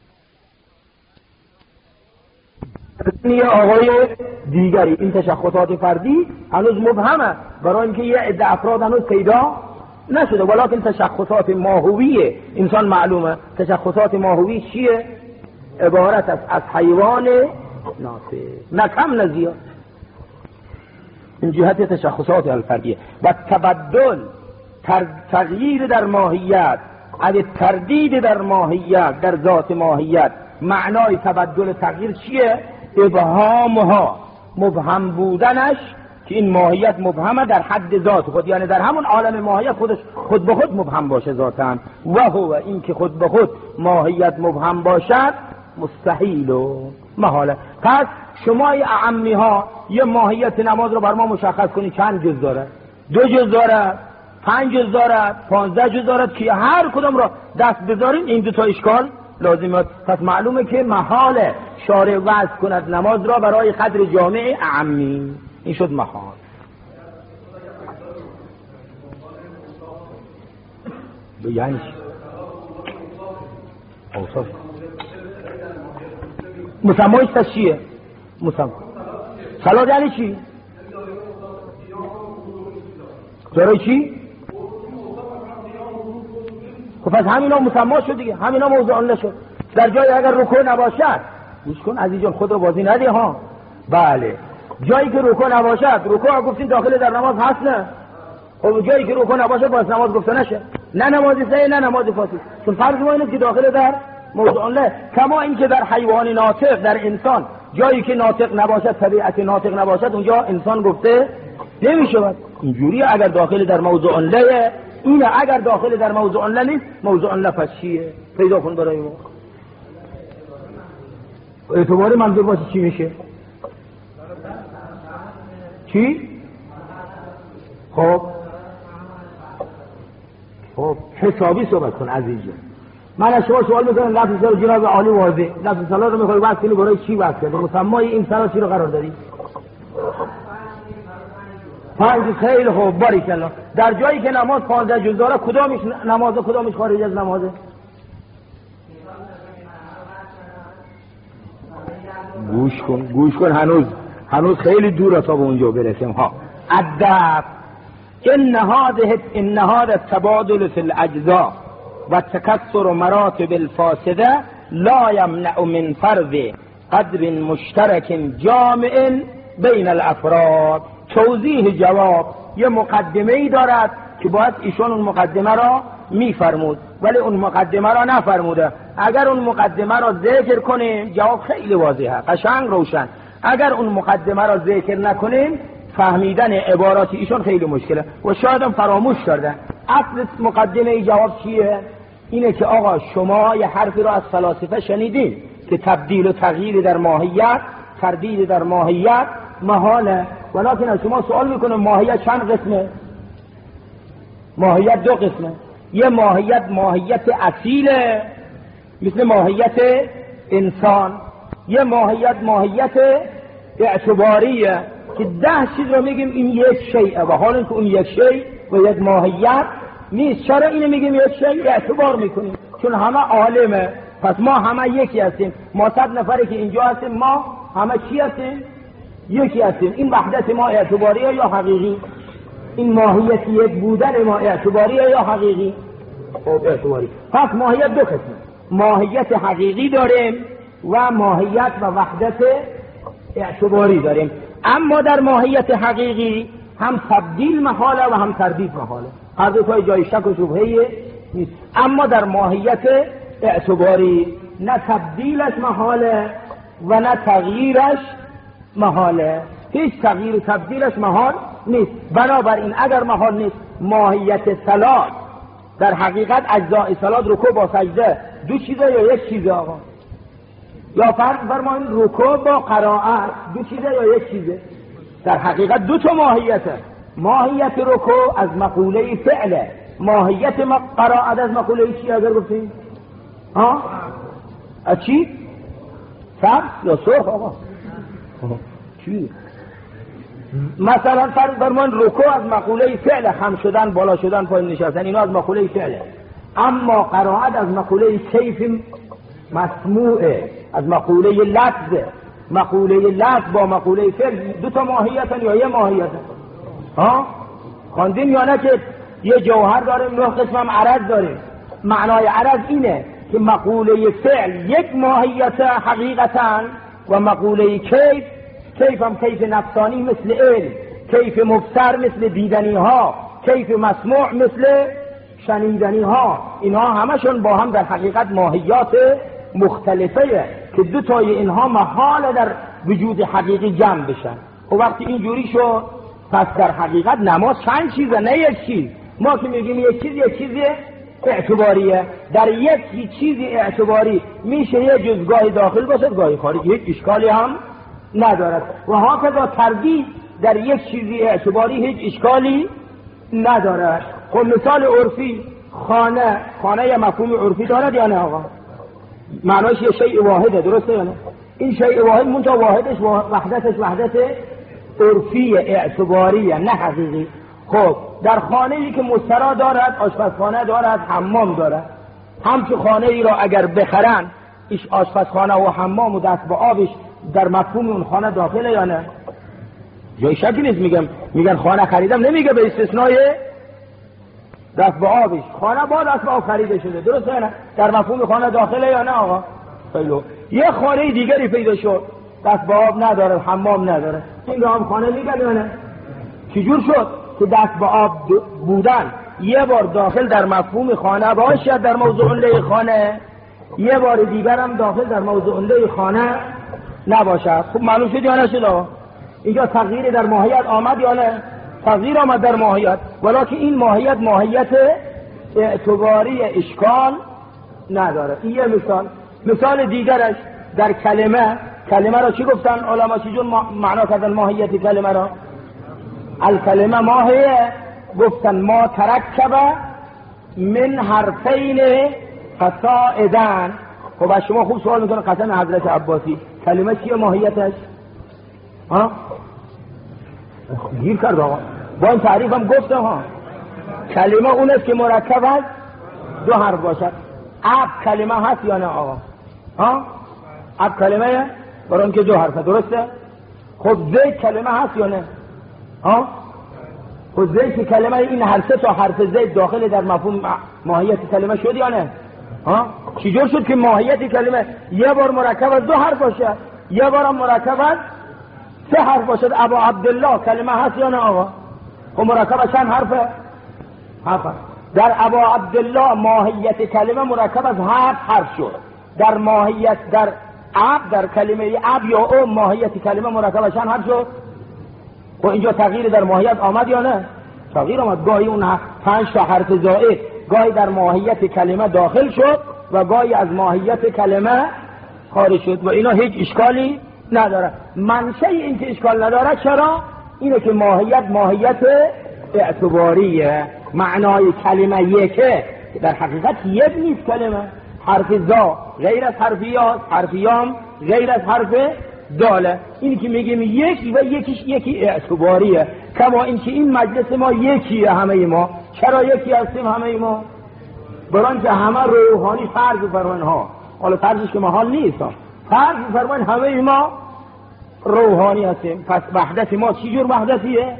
آقای دیگری. این تشخصات فردی هنوز مبهمه برای اینکه یه عده افراد هنوز پیدا نشده، ولیکن تشخصات ماهوی انسان معلومه. تشخصات ماهوی چیه؟ عبارت است از حیوان ناطق، نه کم نه زیاد. این جهت تشخصات الفردیه. و تبدل، تغییر در ماهیت، از تردید در ماهیت، در ذات ماهیت. معنای تبدل تغییر چیه؟ ابهامها، مبهم بودنش، که این ماهیت مبهمه در حد ذات خود، یعنی در همون عالم ماهیت خودش خود به خود مبهم باشه ذاتاً. و هو این که خود به خود ماهیت مبهم باشد مستحیل و محاله. پس شما اعمی ها یه ماهیت نماز رو بر ما مشخص کنی چند جز داره؟ دو جز داره، پنج جز داره، پانزده جز داره، که هر کدام رو دست بذارین این دو تا اشکال لازمه. پس معلومه که محاله شارع وضع کند نماز را برای قدر جامع اعمی. این شد محال. یعنی اوصاف مسمایش پس چیه؟ مسمای صلات یعنی چی؟ برای چی؟ خب پس همینا مسما شد دیگه، همینا موضوع الله شد. در جای اگر رکوع نباشد گوش کن عزیزان، خود رو بازی ندی ها. بله جایی که رکوع نباشد، رکوع گفتین داخل در نماز هست نه؟ خب جایی که رکوع نباشد باز نماز گفته نشه. نه نماز صحیح نه نماز فاسد. چون فرض ما اینه که داخل در موضوع الله، کما اینکه در حیوان ناطق، در انسان جایی که ناطق نباشد، طبیعت ناطق نباشد، اونجا انسان گفته نمیشود. اینجوری اگر داخل در موضوع الله اینه، اگر داخل در موضوع الله نیست، موضوع الله پس چیه؟ پیدا کن برای ما. اعتبار منظور باشه چی میشه؟ چی؟ خب خب حسابی صحبت کن عزیزی. من از شما سوال میکنم، لفظ سال جناب عالی واضح، لفظ سال رو میخوای بحث کنی، برای چی بحث کنی؟ مسمای این سال چی رو قرار داری؟ پنج. خیلی خوب، باریک الله. در جایی که نماز پانزده جز داره، کدامش نمازه کدامش خارج از نمازه؟ گوش کن گوش کن هنوز هنوز خیلی دور تا به اونجا برسیم ها. ادب ان هذه ان هذا التبادل في الاجزاء والتكسر مراتب الفاسده لا يمنع من فرض قدر مشترک جامع بین الافراد. توضیح جواب یه مقدمه ای دارد که باید ایشون اون مقدمه را میفرمود، ولی اون مقدمه را نفرموده. اگر اون مقدمه را ذکر کنیم جواب خیلی واضحه، قشنگ روشن. اگر اون مقدمه را ذکر نکنیم فهمیدن عبارات ایشون خیلی مشکله و شاید هم فراموش کرده. اصل مقدمه جواب چیه؟ اینه که آقا شما یه حرفی را از فلاسفه شنیدین که تبدیل و تغییر در ماهیت، تردید در ماهیت محاله، ولکن از شما سوال میکنه ماهیت چند قسمه؟ ماهیت دو قسمه. یه ماهیت ماهیت اصیله مثل ماهیت انسان، یه ماهیت ماهیت اعتباریه که ده چیز رو میگیم این یک شیء و حال اینکه اون یک شیء و یک ماهیت نیست. چرا اینو میگیم یک شیء؟ اعتبار میکنیم چون همه عالمه، پس ما همه یکی هستیم. ما صد نفری که اینجا هستیم ما همه چی هستیم؟ یکی هستیم. این وحدت ما اعتباریه یا حقیقی؟ این ماهیت یک بودن ما اعتباریه یا حقیقی؟ خب اعتباری. پس ماهیت دو قسمه، ماهیت حقیقی داریم و ماهیت و وحدت اعتباری داریم. اما در ماهیت حقیقی هم تبدیل محاله و هم تردید محاله، هر دو تای جای شک و شبهه نیست. اما در ماهیت اعتباری نه تبدیلش محاله و نه تغییرش محاله، هیچ تغییر و تبدیلش محال نیست. بنابراین اگر محال نیست، ماهیت صلات در حقیقت اجزای صلات رکوع با سجده دو چیزه یا یک چیزه آقا؟ یا فرض فرمایید رکوع با قرائت دو چیزه یا یک چیزه؟ در حقیقت دو تا ماهیته. ماهیت رکوع از مقوله فعله، ماهیت قرائت از مقوله چی اگر گفتیم؟ ها؟ از چی؟ سبز یا سرخ آقا؟ چی؟ مثلا فرض فرمایید رکوع از مقوله فعله، خم شدن، بالا شدن، پایین نشستن، اینا از مقوله فعله. اما قرائت از مقوله کیف مسموعه، از مقوله لفظه. مقوله لفظ با مقوله فعل دو تا ماهیتن یا یه ماهیتن؟ ها؟ خواندیم یا نه که یه جوهر داریم، نه قسم هم عرض داریم. معنای عرض اینه که مقوله فعل یک ماهیت حقیقتا و مقوله کیف، کیف هم کیف نفسانی مثل علم، کیف مبصر مثل دیدنی ها، کیف مسموع مثل شنیدنی ها، اینها همشون با هم در حقیقت ماهیات مختلفه که دو تای اینها محال در وجود حقیقی جمع بشن. و وقتی اینجوری شد پس در حقیقت نماز چند چیزه نه یک چیز. ما که میگیم یک چیز یک چیز اعتباریه، در یک چیزی اعتباری میشه یه جز گاهی داخل باشد گاهی خارج، هیچ اشکالی هم ندارد. و هاکذا تردید در یک چیزی اعتباری هیچ اشکالی ندارد. خب مثال عرفی، خانه خانه یه مفهوم عرفی دارد یا نه آقا؟ معناش یه شیء واحده، درسته یا نه؟ این شیء واحد منتها واحدش وحدتش وحدت عرفی اعتباریه نه حقیقی. خب در خانه ای که مسترا دارد، آشپزخانه دارد، حمام دارد، همچون خانه ای را اگر بخرن ایش آشپزخانه و حمام و دست با آبش در مفهوم اون خانه داخله یا نه؟ جای شکی نیست. میگم میگن خانه خریدم، نمیگه به استثنای دست با آبش، خانه با دست با آب خریده شده، درسته یا نه؟ در مفهوم خانه داخله یا نه آقا؟ خیلی یه خانه دیگری پیدا شد دست با آب نداره، حمام نداره، این رو هم خانه میگن یا نه؟ چجور شد که دست با آب بودن یه بار داخل در مفهوم خانه باشد در موضوع عمده خانه، یه بار دیگر هم داخل در موضوع عمده خانه نباشد. خب معلوم شد یا نشد؟ اینجا تغییر در ماهیت آمد یا نه؟ تغییر آمد در ماهیت، ولکن این ماهیت ماهیت اعتباری اشکال نداره. این یه مثال. مثال دیگرش در کلمه، کلمه را چی گفتن علما؟ چجور معنا کردن ماهیت کلمه را؟ الکلمه ماهیه، گفتن ما ترکب من حرفین فصاعدن. خب از شما خوب سوال میکنه قطعا حضرت عباسی کلمه چیه ماهیتش؟ ها؟ گیر کرد آقا. با این تعریف هم گفتم ها. کلمه اون است که مرکب است دو حرف باشد. اب کلمه هست یا نه آقا؟ ها؟ اب کلمه برای که دو حرفه، درسته؟ خب زید کلمه هست یا نه؟ ها؟ خب زید که کلمه این هر سه تا حرف زید داخل در مفهوم ماهیت کلمه شد یا نه؟ ها؟ چجور شد که ماهیت کلمه یه بار مرکب از دو حرف باشد، یه بار مرکب از سه حرف باشد؟ ابا عبدالله کلمه هست یا نه آقا؟ خب مرکب از چند حرفه؟ حرف. در ابا عبدالله ماهیت کلمه مرکب از هفت حرف شد. در ماهیت در اب در کلمه اب یا او ماهیت کلمه مرکب از چند حرف شد؟ خب اینجا تغییر در ماهیت آمد یا نه؟ تغییر آمد. گاهی اون پنج تا حرف زائد گاهی در ماهیت کلمه داخل شد و گاهی از ماهیت کلمه خارج شد و اینا هیچ اشکالی نداره. منشأ این که اشکال نداره چرا؟ اینه که ماهیت ماهیت اعتباریه. معنای کلمه یکه، در حقیقت یک نیست کلمه. حرف زا غیر از حرف یا، حرف یام غیر از حرف داله. اینی که میگیم یک و یکیش یکی اعتباریه. کما اینکه این مجلس ما یکیه همه ما. چرا یکی هستیم همه ما؟ برای که همه روحانی فرض فرمان ها. حالا فرضش که محال نیست، فرض فرمان همه ما روحانی هستیم. پس وحدت ما چی جور وحدتیه؟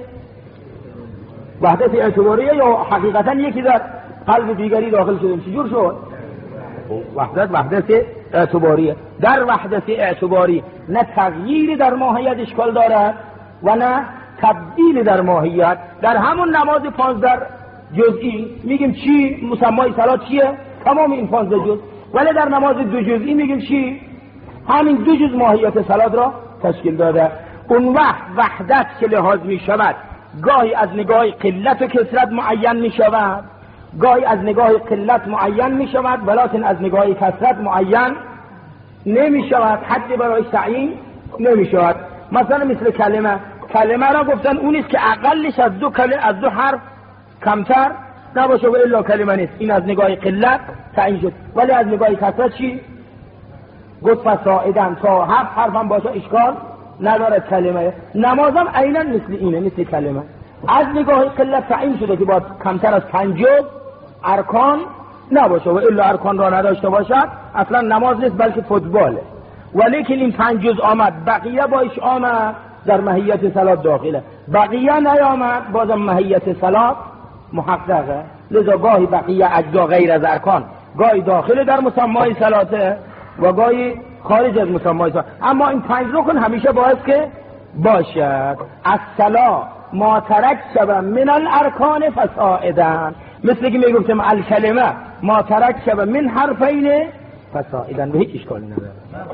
وحدت اعتباریه یا حقیقتا یکی در قلب دیگری داخل شدیم؟ چی جور شد؟ وحدت وحدت اعتباریه. در وحدت اعتباری نه تغییری در ماهیت اشکال دارد و نه تبدیل در ماهیت. در همون نماز پانزده جزئی میگیم چی؟ مسمای صلات چیه؟ تمام این پانزده جز. ولی در نماز دو جزئی میگیم چی؟ همین دو جز ماهیت صلات را تشکیل داده. اون وقت وحدت که لحاظ میشود گاهی از نگاه قلت و کثرت معین میشود، گاهی از نگاه قلت معین میشود ولکن از نگاه کثرت معین نمیشود، حد برای تعیین نمیشود. مثلا مثل کلمه، کلمه را گفتن اونیست که اقلش از دو کلمه از دو حرف کمتر نباشه و الا کلمه نیست. این از نگاه قلت تعیین شد. ولی از نگاه کثرت چی؟ گفت فصاعدن تا هفت حرف هم باشه اشکال نداره کلمه. نمازم عیناً مثل اینه، مثل کلمه. از نگاه قلت تعیین شده که باید کمتر از پنج ارکان نباشه و الا ارکان را نداشته باشد اصلا نماز نیست بلکه فوتباله. ولیکن این پنج جز آمد، بقیه باش آمد در ماهیت صلات داخله، بقیه نیامد بازم ماهیت صلات محققه. لذا گاهی بقیه اجزا غیر از ارکان گاهی داخل در مسمای صلاته و گاهی خارج از مسمای صلات. اما این پنج رکن همیشه باید که باشد. الصلاة ما ترکب من الارکان فصاعدن، مثل که میگفتم الکلمه ما ترکب من حرفین فصاعدن، به هیچ اشکالی نداره.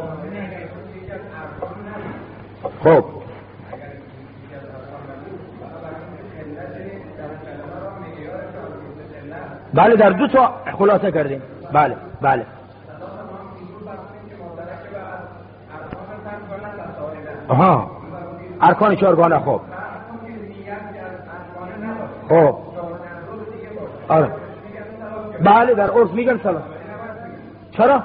خب بله در دو تا خلاصه کردیم. بله بله آها ارکان چهارگانه. خب خب آره بله در عرف میگن سلام. چرا؟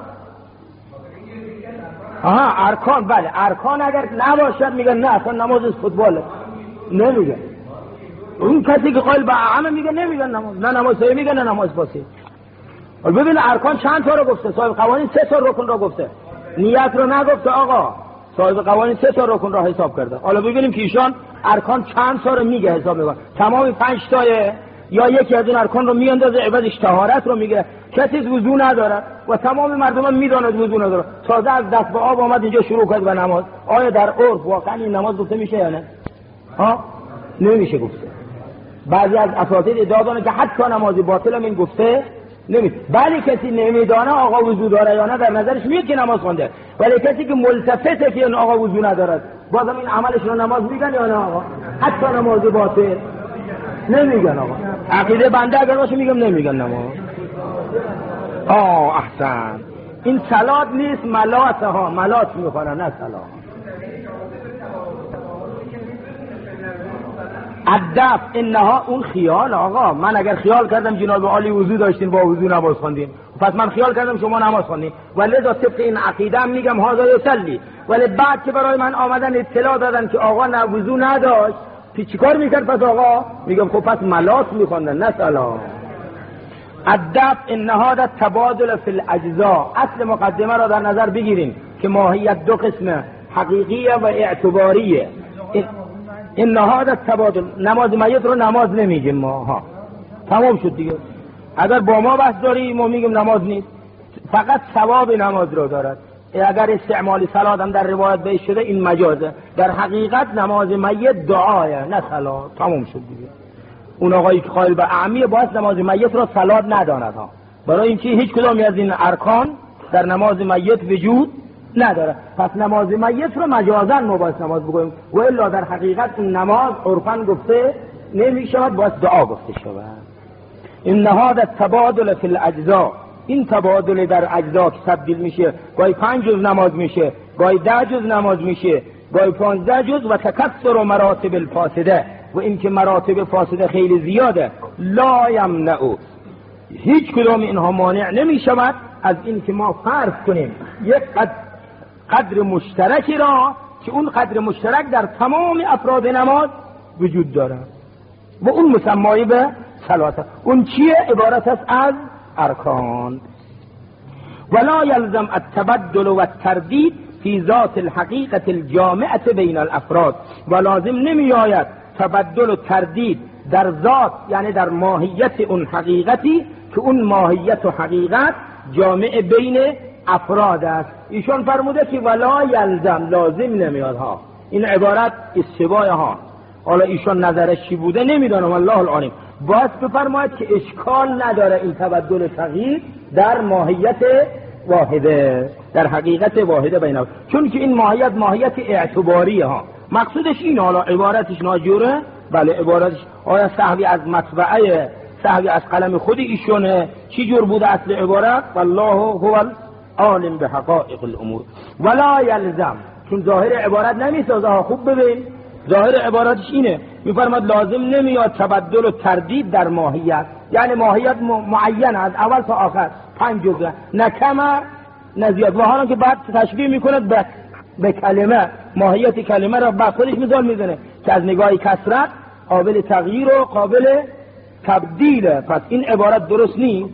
آها ارکان، بله ارکان اگر نباشد میگن نه اصلا نماز فوتباله، نمیگن. اون کسی که قائل به اعمه میگن نمیگن نماز، نه نماز صحیح میگن نه نماز فاسد. ولی ببین ارکان چند تا رو گفته؟ صاحب قوانین سه تا رکن رو گفته، نیت رو نگفته آقا. صاحب قوانین سه تا رکن رو حساب کرده. حالا ببینیم که ایشان ارکان چند تا رو میگه حساب میکنه. تمام پنج تایه یا یکی از اون ارکان رو میاندازه عوضش طهارت رو میگه. کسی وضو نداره و تمام مردم میدونن وضو نداره، تازه از دست به آب آمد اینجا شروع کرد به نماز. آیا در عرف واقعا این نماز گفته میشه یا نه؟ ها نمیشه گفته. بعضی از اساتید ادعا دارن که حتی نماز باطل هم این گفته نمی ولی کسی نمیدانه آقا وضو داره یا نه در نظرش میاد که نماز خونده، ولی کسی که ملتفته که این آقا وضو ندارد بازم این عملش رو نماز میگن یا نه آقا؟ حتی نماز باطل نمیگن آقا. عقیده بنده اگر باشه میگم نمیگن نماز. آه احسن، این صلات نیست ملات ها، ملات میخورن نه صلات. ادب انها اون خیال آقا، من اگر خیال کردم جناب عالی وضو داشتین با وضو نماز خواندین، پس من خیال کردم شما نماز خواندین ولی لذا طبق این عقیده هم میگم هذا یصلی، ولی بعد که برای من آمدن اطلاع دادن که آقا نه وضو نداشت پس چیکار میکرد پس آقا؟ میگم خب پس ملات میخوندن نه سلام. ادب انها ده تبادل فی الاجزاء، اصل مقدمه را در نظر بگیریم که ماهیت دو قسمه، حقیقیه و اعتباریه. این نهاد تبادل، نماز میت رو نماز نمیگیم ما ها، تمام شد دیگه. اگر با ما بحث داری ما میگیم نماز نیست، فقط ثواب نماز رو دارد. اگر استعمال صلات هم در روایت بهش شده این مجازه، در حقیقت نماز میت دعایه نه صلات، تمام شد دیگه. اون آقایی که قائل به اعمیه باید نماز میت رو صلات نداند ها، برای اینکه هیچ کدام از این ارکان در نماز میت وجود نداره، پس نماز میت رو مجازاً ما باید نماز بگویم و الا در حقیقت این نماز عرفاً گفته نمیشود، باید دعا گفته شود. این نهاد تبادل فی الاجزاء، این تبادل در اجزا که تبدیل میشه، گاهی پنج جز نماز میشه، گاهی ده جز نماز میشه، گاهی پانزده جز، و تکثر مراتب الفاسده، و این که مراتب فاسده خیلی زیاده، لا یمنعو، هیچ کدام اینها مانع نمیشود از این که ما فرض کنیم یک قدر قدر مشترکی را که اون قدر مشترک در تمام افراد نماز وجود داره و اون مسمایی به صلات. اون چیه؟ عبارت است از ارکان. ولا یلزم التبدل و التردید فی ذات الحقیقة الجامعة بین الافراد، و لازم نمی آید تبدل و تردید در ذات، یعنی در ماهیت اون حقیقتی که اون ماهیت و حقیقت جامع بین افراد است. ایشون فرموده که ولا یلزم، لازم نمیاد ها، این عبارت اشتباه ها، حالا ایشون نظرش چی بوده نمیدونم والله العالم، باید بفرماید که اشکال نداره این تبدل صغیر در ماهیت واحده، در حقیقت واحده بین افراد، چون که این ماهیت ماهیت اعتباریه ها. مقصودش این، حالا عبارتش ناجوره، بله عبارتش آیا سهوی از مطبعه، سهوی از قلم خود ایشونه، چی جور بوده اصل عبارت؟ والله هو عالم به حقائق الامور. ولا یلزم، چون ظاهر عبارت نمیسازه ها، خوب ببین ظاهر عبارتش اینه، میفرماد لازم نمیاد تبدل و تردید در ماهیت، یعنی ماهیت معین از اول تا آخر پنج جزء، نه کم نه زیاد، و حالا که بعد تشبیه میکنه به به کلمه، ماهیت کلمه را به خودش مثال میزنه که از نگاه کثرت قابل تغییر و قابل تبدیله، پس این عبارت درست نیست.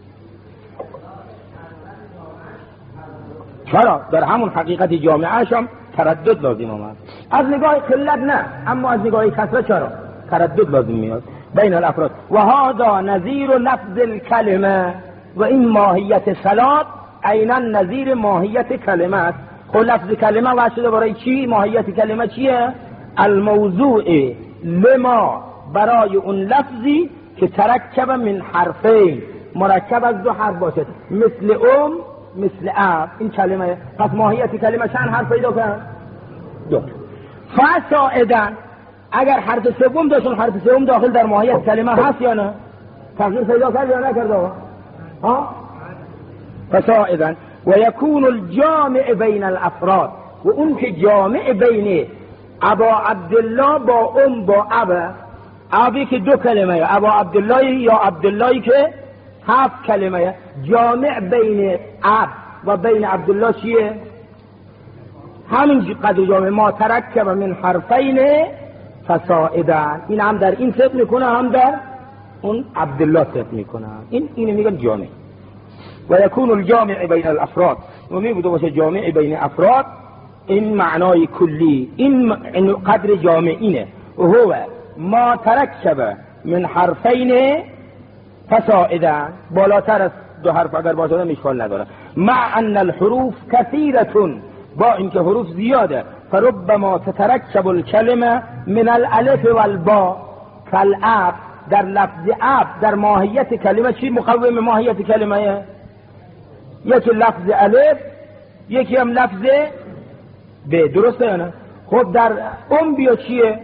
چرا؟ در همون حقیقت جامعهش هم تردد لازم آمد، از نگاه قلت نه، اما از نگاه کثرت چرا؟ تردد لازم میاد بین الافراد. و هذا نظیر لفظ الکلمه، و این ماهیت صلات عینا نظیر ماهیت کلمه است. خب لفظ کلمه واسه شده برای چی؟ ماهیت کلمه چیه؟ الموضوع لما، برای اون لفظی که ترکب من حرفین، مرکب از دو حرف باشد، مثل ام مثل اب، این کلمه. پس ماهیت کلمه چند حرف پیدا کرد؟ دو. فسائدن، اگر حرف سوم داشتن، حرف سوم داخل در ماهیت کلمه هست یا نه؟ تغییر پیدا کرد یا نکرد آقا؟ ها؟ فسائدن و یکون الجامع بین الافراد، و اون که جامع بین ابا عبدالله با ام با ابا، ابی که دو کلمه، ابا عبدالله یا عبداللهی که هفت کلمه، جامع بین اب و بین عبدالله چیه؟ همین قدر جامع، ما ترکب من حرفین فسائدن، این هم در این صفت میکنه هم در اون عبدالله صفت میکنه، این اینو میگن جامع. و یکون الجامع بین الافراد، و میبوده باشه جامع بین افراد، این معنای کلی، این قدر جامع اینه، و هو ما ترکب من حرفین فسائدن، بالاتر از دو حرف اگر باشه مشکل نداره، مع ان الحروف کثیرتون، با اینکه حروف زیاده، فربما تترکب الکلمه من الالف والباء، فالعب در لفظ عب در ماهیت کلمه چی مقوم ماهیت کلمه؟ یکی لفظ الف، یکی هم لفظ ب. درسته یا نه؟ خب در اون بیا چیه؟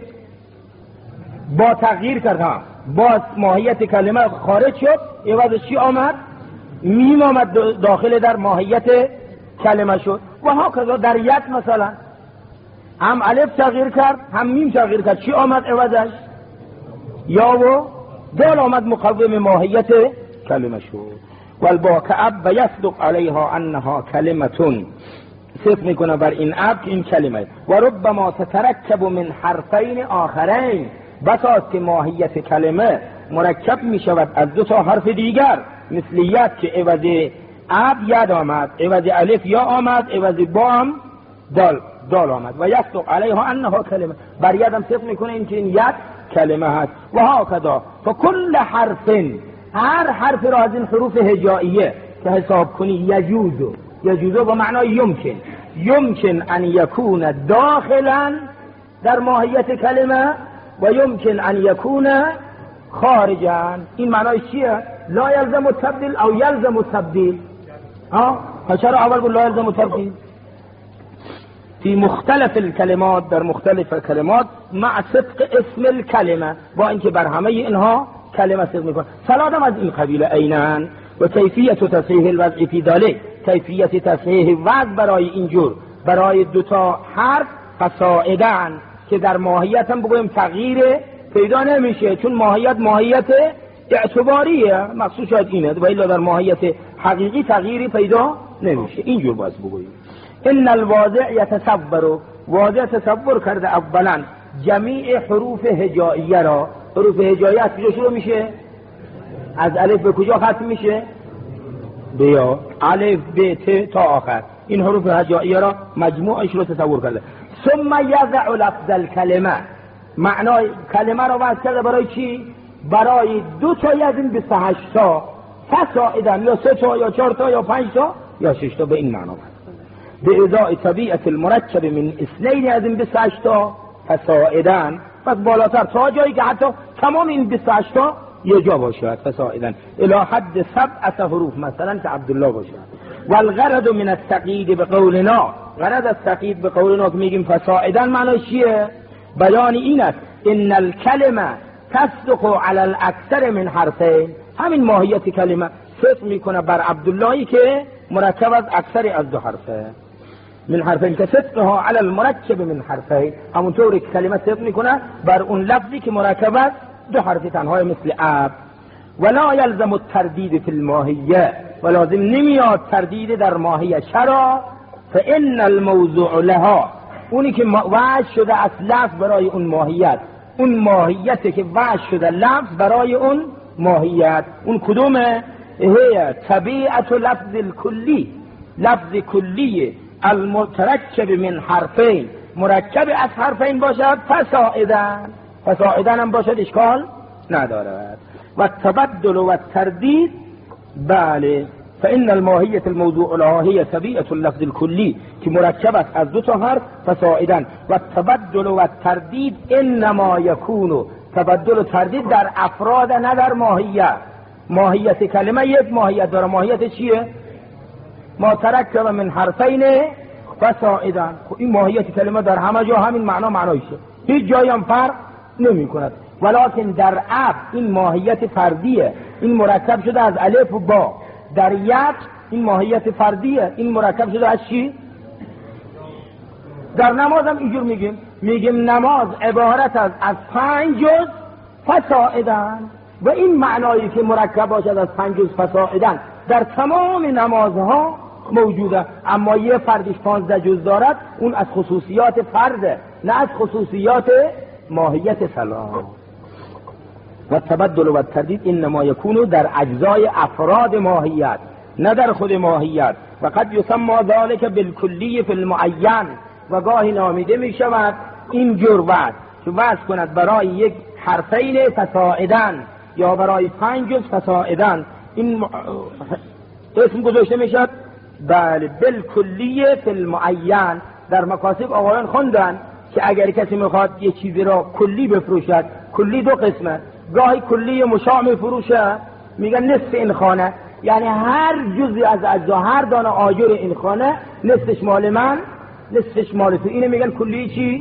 با تغییر کردم، با ماهیت کلمه خارج شد، عوض چی آمد؟ میم آمد داخل در ماهیت کلمه شد. و ها کذا در ید مثلا هم الف تغییر کرد هم میم تغییر کرد، چی آمد عوضش؟ یا و دال آمد مقوم ماهیت کلمه شد. والبا کعب و یصدق علیها انها کلمتون، صدق میکنه بر این عب که این کلمه. و ربما تترکب من حرفین آخرین، بساط که ماهیت کلمه مرکب میشود از دو تا حرف دیگر، مثل ید که عوض عب ید آمد، عوض الف یا آمد، عوض با هم دال دال آمد. و یصدق علیها انها کلمه، بر ید هم صدق میکنه این که این ید کلمه هست. و هکذا فکل حرف، هر حرف را از این حروف هجائیه که حساب کنی، یجوزو یجوزو با معنای یمکن، یمکن ان یکون داخلا در ماهیت کلمه و یمکن ان یکون خارجا. این معنای چیه؟ لا یلزم التبدیل او یلزم التبدیل. ها چرا اول گفت لا یلزم التبدیل؟ فی مختلف الکلمات، در مختلف کلمات، مع صدق اسم الکلمه، با اینکه بر همه اینها کلمه صدق میکنه. سلادم از این قبیله اینن. و کیفیت تصحیح الوضع فی ذلک، کیفیت تصحیح وضع برای اینجور برای دوتا حرف فصاعدن که در ماهیت هم بگویم تغییر پیدا نمیشه، چون ماهیت ماهیت اعتباریه، مقصود شاید اینه، و الا در ماهیت حقیقی تغییری پیدا نمیشه. اینجور باید بگوییم. ان الواضع یتصور، واضع تصور کرده اولا جمیع حروف هجائیه را. حروف هجائیه از کجا شروع میشه؟ از الف به کجا ختم میشه؟ بیا الف ب ت تا آخر. این حروف هجائیه را مجموعش رو تصور کرده. ثم یضع لفظ الکلمه، معنای کلمه را وضع کرده برای چی؟ برای دو تا از این بیست و هشت تا فصاعدا، یا سه تا یا چهار تا یا پنج تا یا شش تا، به این معنا به ازای طبیعت المرکب من اثنین از این بیست و هشت تا فصاعدا، پس بالاتر تا جایی که حتی تمام این بیست و هشت تا یه جا باشد فصاعدا الی حد سبع حروف، مثلا که عبدالله باشد. والغرض من التقیید بقولنا، غرض از تقیید به قولنا که میگیم فصاعدا معنی چیه؟ بیان این است ان الکلمه تصدق علی الاکثر من حرفین، همین ماهیت کلمه صدق میکنه بر عبداللهی که مرکب از اکثر از دو حرفه، من حرفین که صدقها علی المرکب من حرفین، همونطوری که کلمه صدق میکنه بر اون لفظی که مرکب از دو حرف تنهای مثل اب. ولا یلزم التردید فی الماهیه، ولازم نمیاد تردید در ماهیه. چرا؟ فان الموضوع لها، اونی که وجه شده از لفظ برای اون ماهیت، اون ماهیتی که وجه شده لفظ برای اون ماهیت، اون کدومه؟ هي طبیعت لفظ الکلی، لفظ کلی المترکب من حرفین، مرکب از حرفین باشد فصاعدا، فصاعدا هم باشد اشکال ندارد. و تبدل و تردید، بله، فإن الماهیة الموضوع لها هي طبیعت اللفظ الکلی که مرکب است از دو تا حرف فصاعدا. و تبدل و تردید انما یکون، تبدل و تردید در افراد نه در ماهیت. ماهیت کلمه یک ماهیت داره، ماهیت چیه؟ ما ترکب من حرفین فصاعدا. این ماهیت کلمه در همه جا همین معنا معنایشه، هیچ جایی هم فرق نمی کند. ولکن در اب این ماهیت فردیه، این مرکب شده از الف و با. در ید این ماهیت فردیه، این مرکب شده از چی؟ در نماز هم اینجور میگیم، میگیم نماز عبارت از از پنج جز فصاعدا، و این معنایی که مرکب باشد از پنج جز فصاعدا در تمام نمازها موجوده. اما یه فردش پانزده جز دارد، اون از خصوصیات فرده، نه از خصوصیات ماهیت سلام. و تبدل و تردید انما یکونو در اجزای افراد ماهیت، نه در خود ماهیت. و قد یسمى ذلك بالکلی فی المعین، و گاهی نامیده می شود این جور وضع که وضع کند برای یک حرفین فصاعدا یا برای پنج جز فصاعدا، این اسم گذاشته می شود بله بالکلی فی المعین. در مکاسب آقایان خوندن که اگر کسی میخواد یه چیزی را کلی بفروشد، کلی دو قسمه، گاهی کلی مشاع میفروشه، میگن نصف این خانه، یعنی هر جزی از اجزا، هر دانه آجر این خانه نصفش مال من، نصفش مال تو. اینه میگن کلی چی؟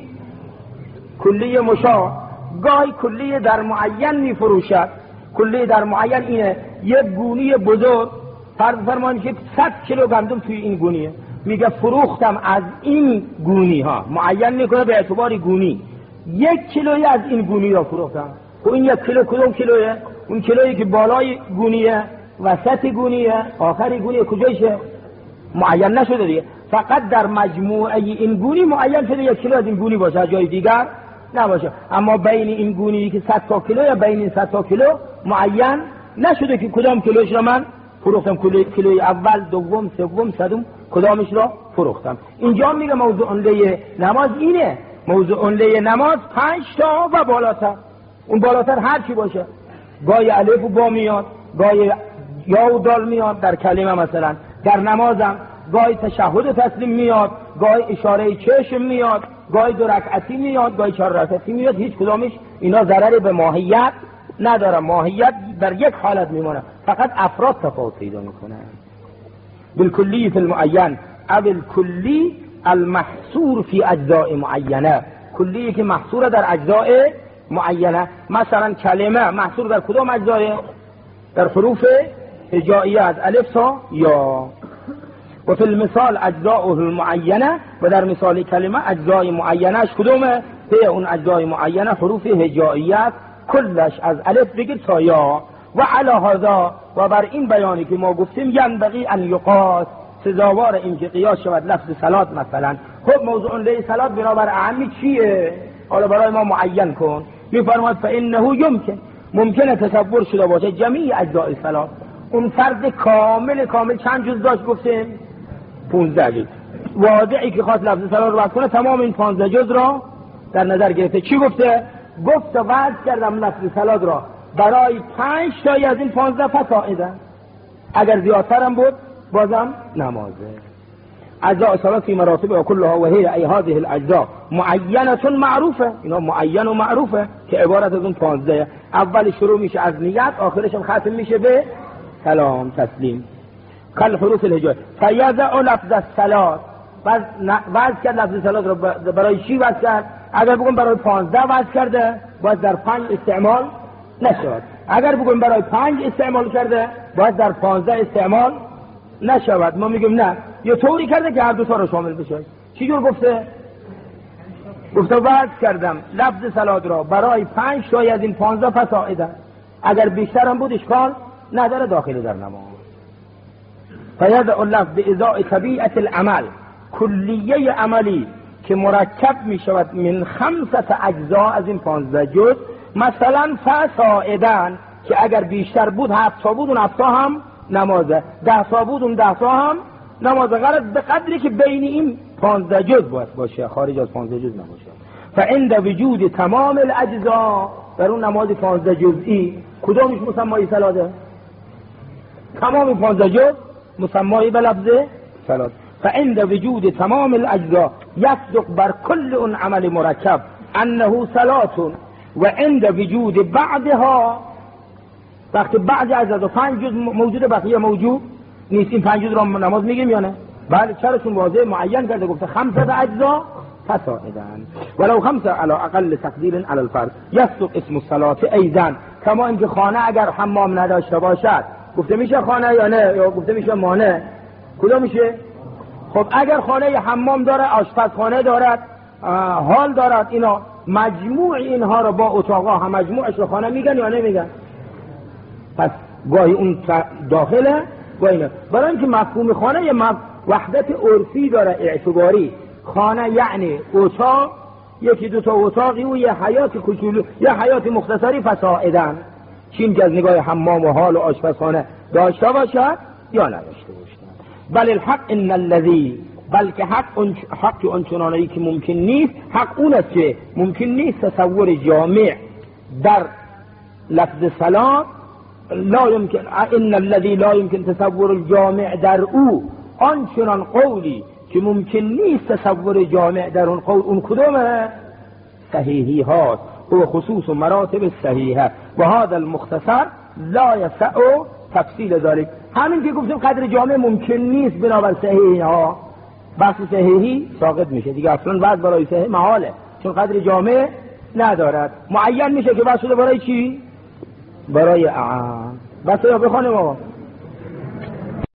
کلی مشاع. گاهی کلی در معین میفروشد. کلی در معین اینه یک گونی بزرگ، فرض فرمایید که صد کیلو گندم توی این گونیه، میگه فروختم از این گونی ها، معین میکنه به اعتبار گونی، یک کیلویی از این گونی را فروختم. و این یک کیلو کدوم کیلویه؟ اون کیلویی که بالای گونیه، وسط گونیه، آخری گونیه، کجایشه؟ معین نشده دیگه، فقط در مجموعه این گونی معین شده یک کیلو از این گونی باشه، جای دیگر نباشه. اما بین این گونی که صد تا کیلو یا بین این صد تا کیلو معین نشده که کدام کیلوش را من فروختم، کیلوی اول، دوم، سوم، صدم کدامش را فروختم. اینجا میگه موضوع عمده نماز اینه، موضوع عمده نماز پنج تا و بالاتر. اون بالاتر هر چی باشه، گاهی الف و با میاد، گاهی یا و دال میاد در کلمه، مثلا در نمازم گاهی تشهد و تسلیم میاد، گاهی اشاره چشم میاد، گاهی دو رکعتی میاد، گاهی چهار رکعتی میاد. هیچ کدامش اینا ضرری به ماهیت نداره، ماهیت در یک حالت میمونه، فقط افراد تفاوت پیدا میکنه. بالکلی فی المعین او الکلی المحصور فی اجزاء معینه، کلی که محصور در اجزاء معینه. مثلا کلمه محصور در کدام اجزاء؟ در حروف هجائیه از الف تا یا. و فی المثال اجزاءه المعینه، و در مثال کلمه اجزای معینهش کدومه؟ به اون اجزای معینه حروف هجائیه کلش از الف بگیر تا یا. و علی هذا، و بر این بیانی که ما گفتیم، ینبغی ان یقاس، سزاوار این که قیاس شود لفظ صلات. مثلا خب موضوع لی صلات بنابر اعمی چیه؟ حالا برای ما معین کن. میفرماد فانه یمکن، ممکنه تصور شده باشه جمیع اجزاء صلات. اون فرد کامل کامل چند جز داشت گفتیم؟ پونزده جز. واضعی که خواست لفظ صلات رو بکنه تمام این پانزده جز را در نظر گرفته. چی گفته؟ گفت وضع کردم لفظ صلات را برای پنج تایی از این پانزده فصائده، اگر زیادترم بود بازم نمازه. اجزاء صلات فی مراتب و کلها و هی ای هذه الاجزاء معینه معروفه، اینا معین و معروفه که عبارت از اون پانزده. اول شروع میشه از نیت، آخرش هم ختم میشه به سلام تسلیم. کل حروف الهجاء فیضع لفظ الصلات، وضع کرد لفظ صلات رو برای چی وضع کرد؟ اگر بگم برای پانزده وضع کرده باید در پنج استعمال نشود، اگر بگم برای پنج استعمال کرده باید در پانزده استعمال نشود. ما میگیم نه، یه طوری کرده که هر دو تا رو شامل بشه. چی جور گفته؟ گفته وضع کردم لفظ صلات را برای پنج تایی از این پانزده فصائده، اگر بیشتر هم بود اشکال نداره داخل در نماز. فیضع اللفظ بإضاء طبیعة العمل، کلیه عملی که مرکب می شود من خمسة اجزا، از این پانزده جز. مثلا فصائدن که اگر بیشتر بود هفت تا بود، اون هفت تا هم نمازه، ده تا بود اون ده تا هم نمازه. غرض به قدری که بین این پانزده جز باید باشه، خارج از پانزده جز نباشه. فعند وجود تمام الاجزا، در اون نماز پانزده جزئی کدامش مسمای صلاته؟ تمام پانزده جز مسمای به لفظ صلات. فعند وجود تمام الاجزا یصدق بر کل اون عمل مرکب انه صلات، و عند وجود بعدها، وقتی بعضی اجزا پنج جز موجود بقیه موجود نیست، این پنج جز را نماز میگیم یا نه؟ بله، چرا؟ چون واضح معین کرده، گفته خمسه اجزا فصائدن ولو خمسه على اقل تقدیر على الفرد یصدق اسم الصلاه ایضا. کما اینکه خانه اگر حمام نداشته باشد گفته میشه خانه یا نه؟ یا گفته میشه مانع؟ کدوم میشه؟ خب اگر خانه حمام داره، آشپزخانه دارد، حال دارد، اینا مجموع اینها رو با اتاقا هم مجموعش رو خانه میگن یا نمیگن؟ پس گاهی اون داخله گاهی نه. برای اینکه مفهوم خانه یه وحدت عرفی داره اعتباری. خانه یعنی اتاق، یکی دو تا اتاقی و یه حیات کوچولو، یه حیات مختصری فصائدن، چین که از نگاه حمام و حال و آشپزخانه داشته باشد یا نداشته باشد. بل الحق ان الذی، بلکه حق اون حق اون چنانه‌ای که ممکن نیست، حق اون است که ممکن نیست تصور جامع در لفظ صلات، لا يمكن ان الذي لا يمكن تصور الجامع در او، آن چنان قولی که ممکن نیست تصور جامع در اون قول. اون کدومه؟ صحیحی هاست. هو خصوص مراتب صحیحه و هذا المختصر لا یسع تفصیل ذلك. همین که گفتیم قدر جامع ممکن نیست بنابر صحیح ها، بحث صحیحی ساقط میشه دیگه، اصلا بعد برای صحیح محاله چون قدر جامع ندارد. معین میشه که بحث شده برای چی؟ برای اعم. بس یا بخوانیم آقا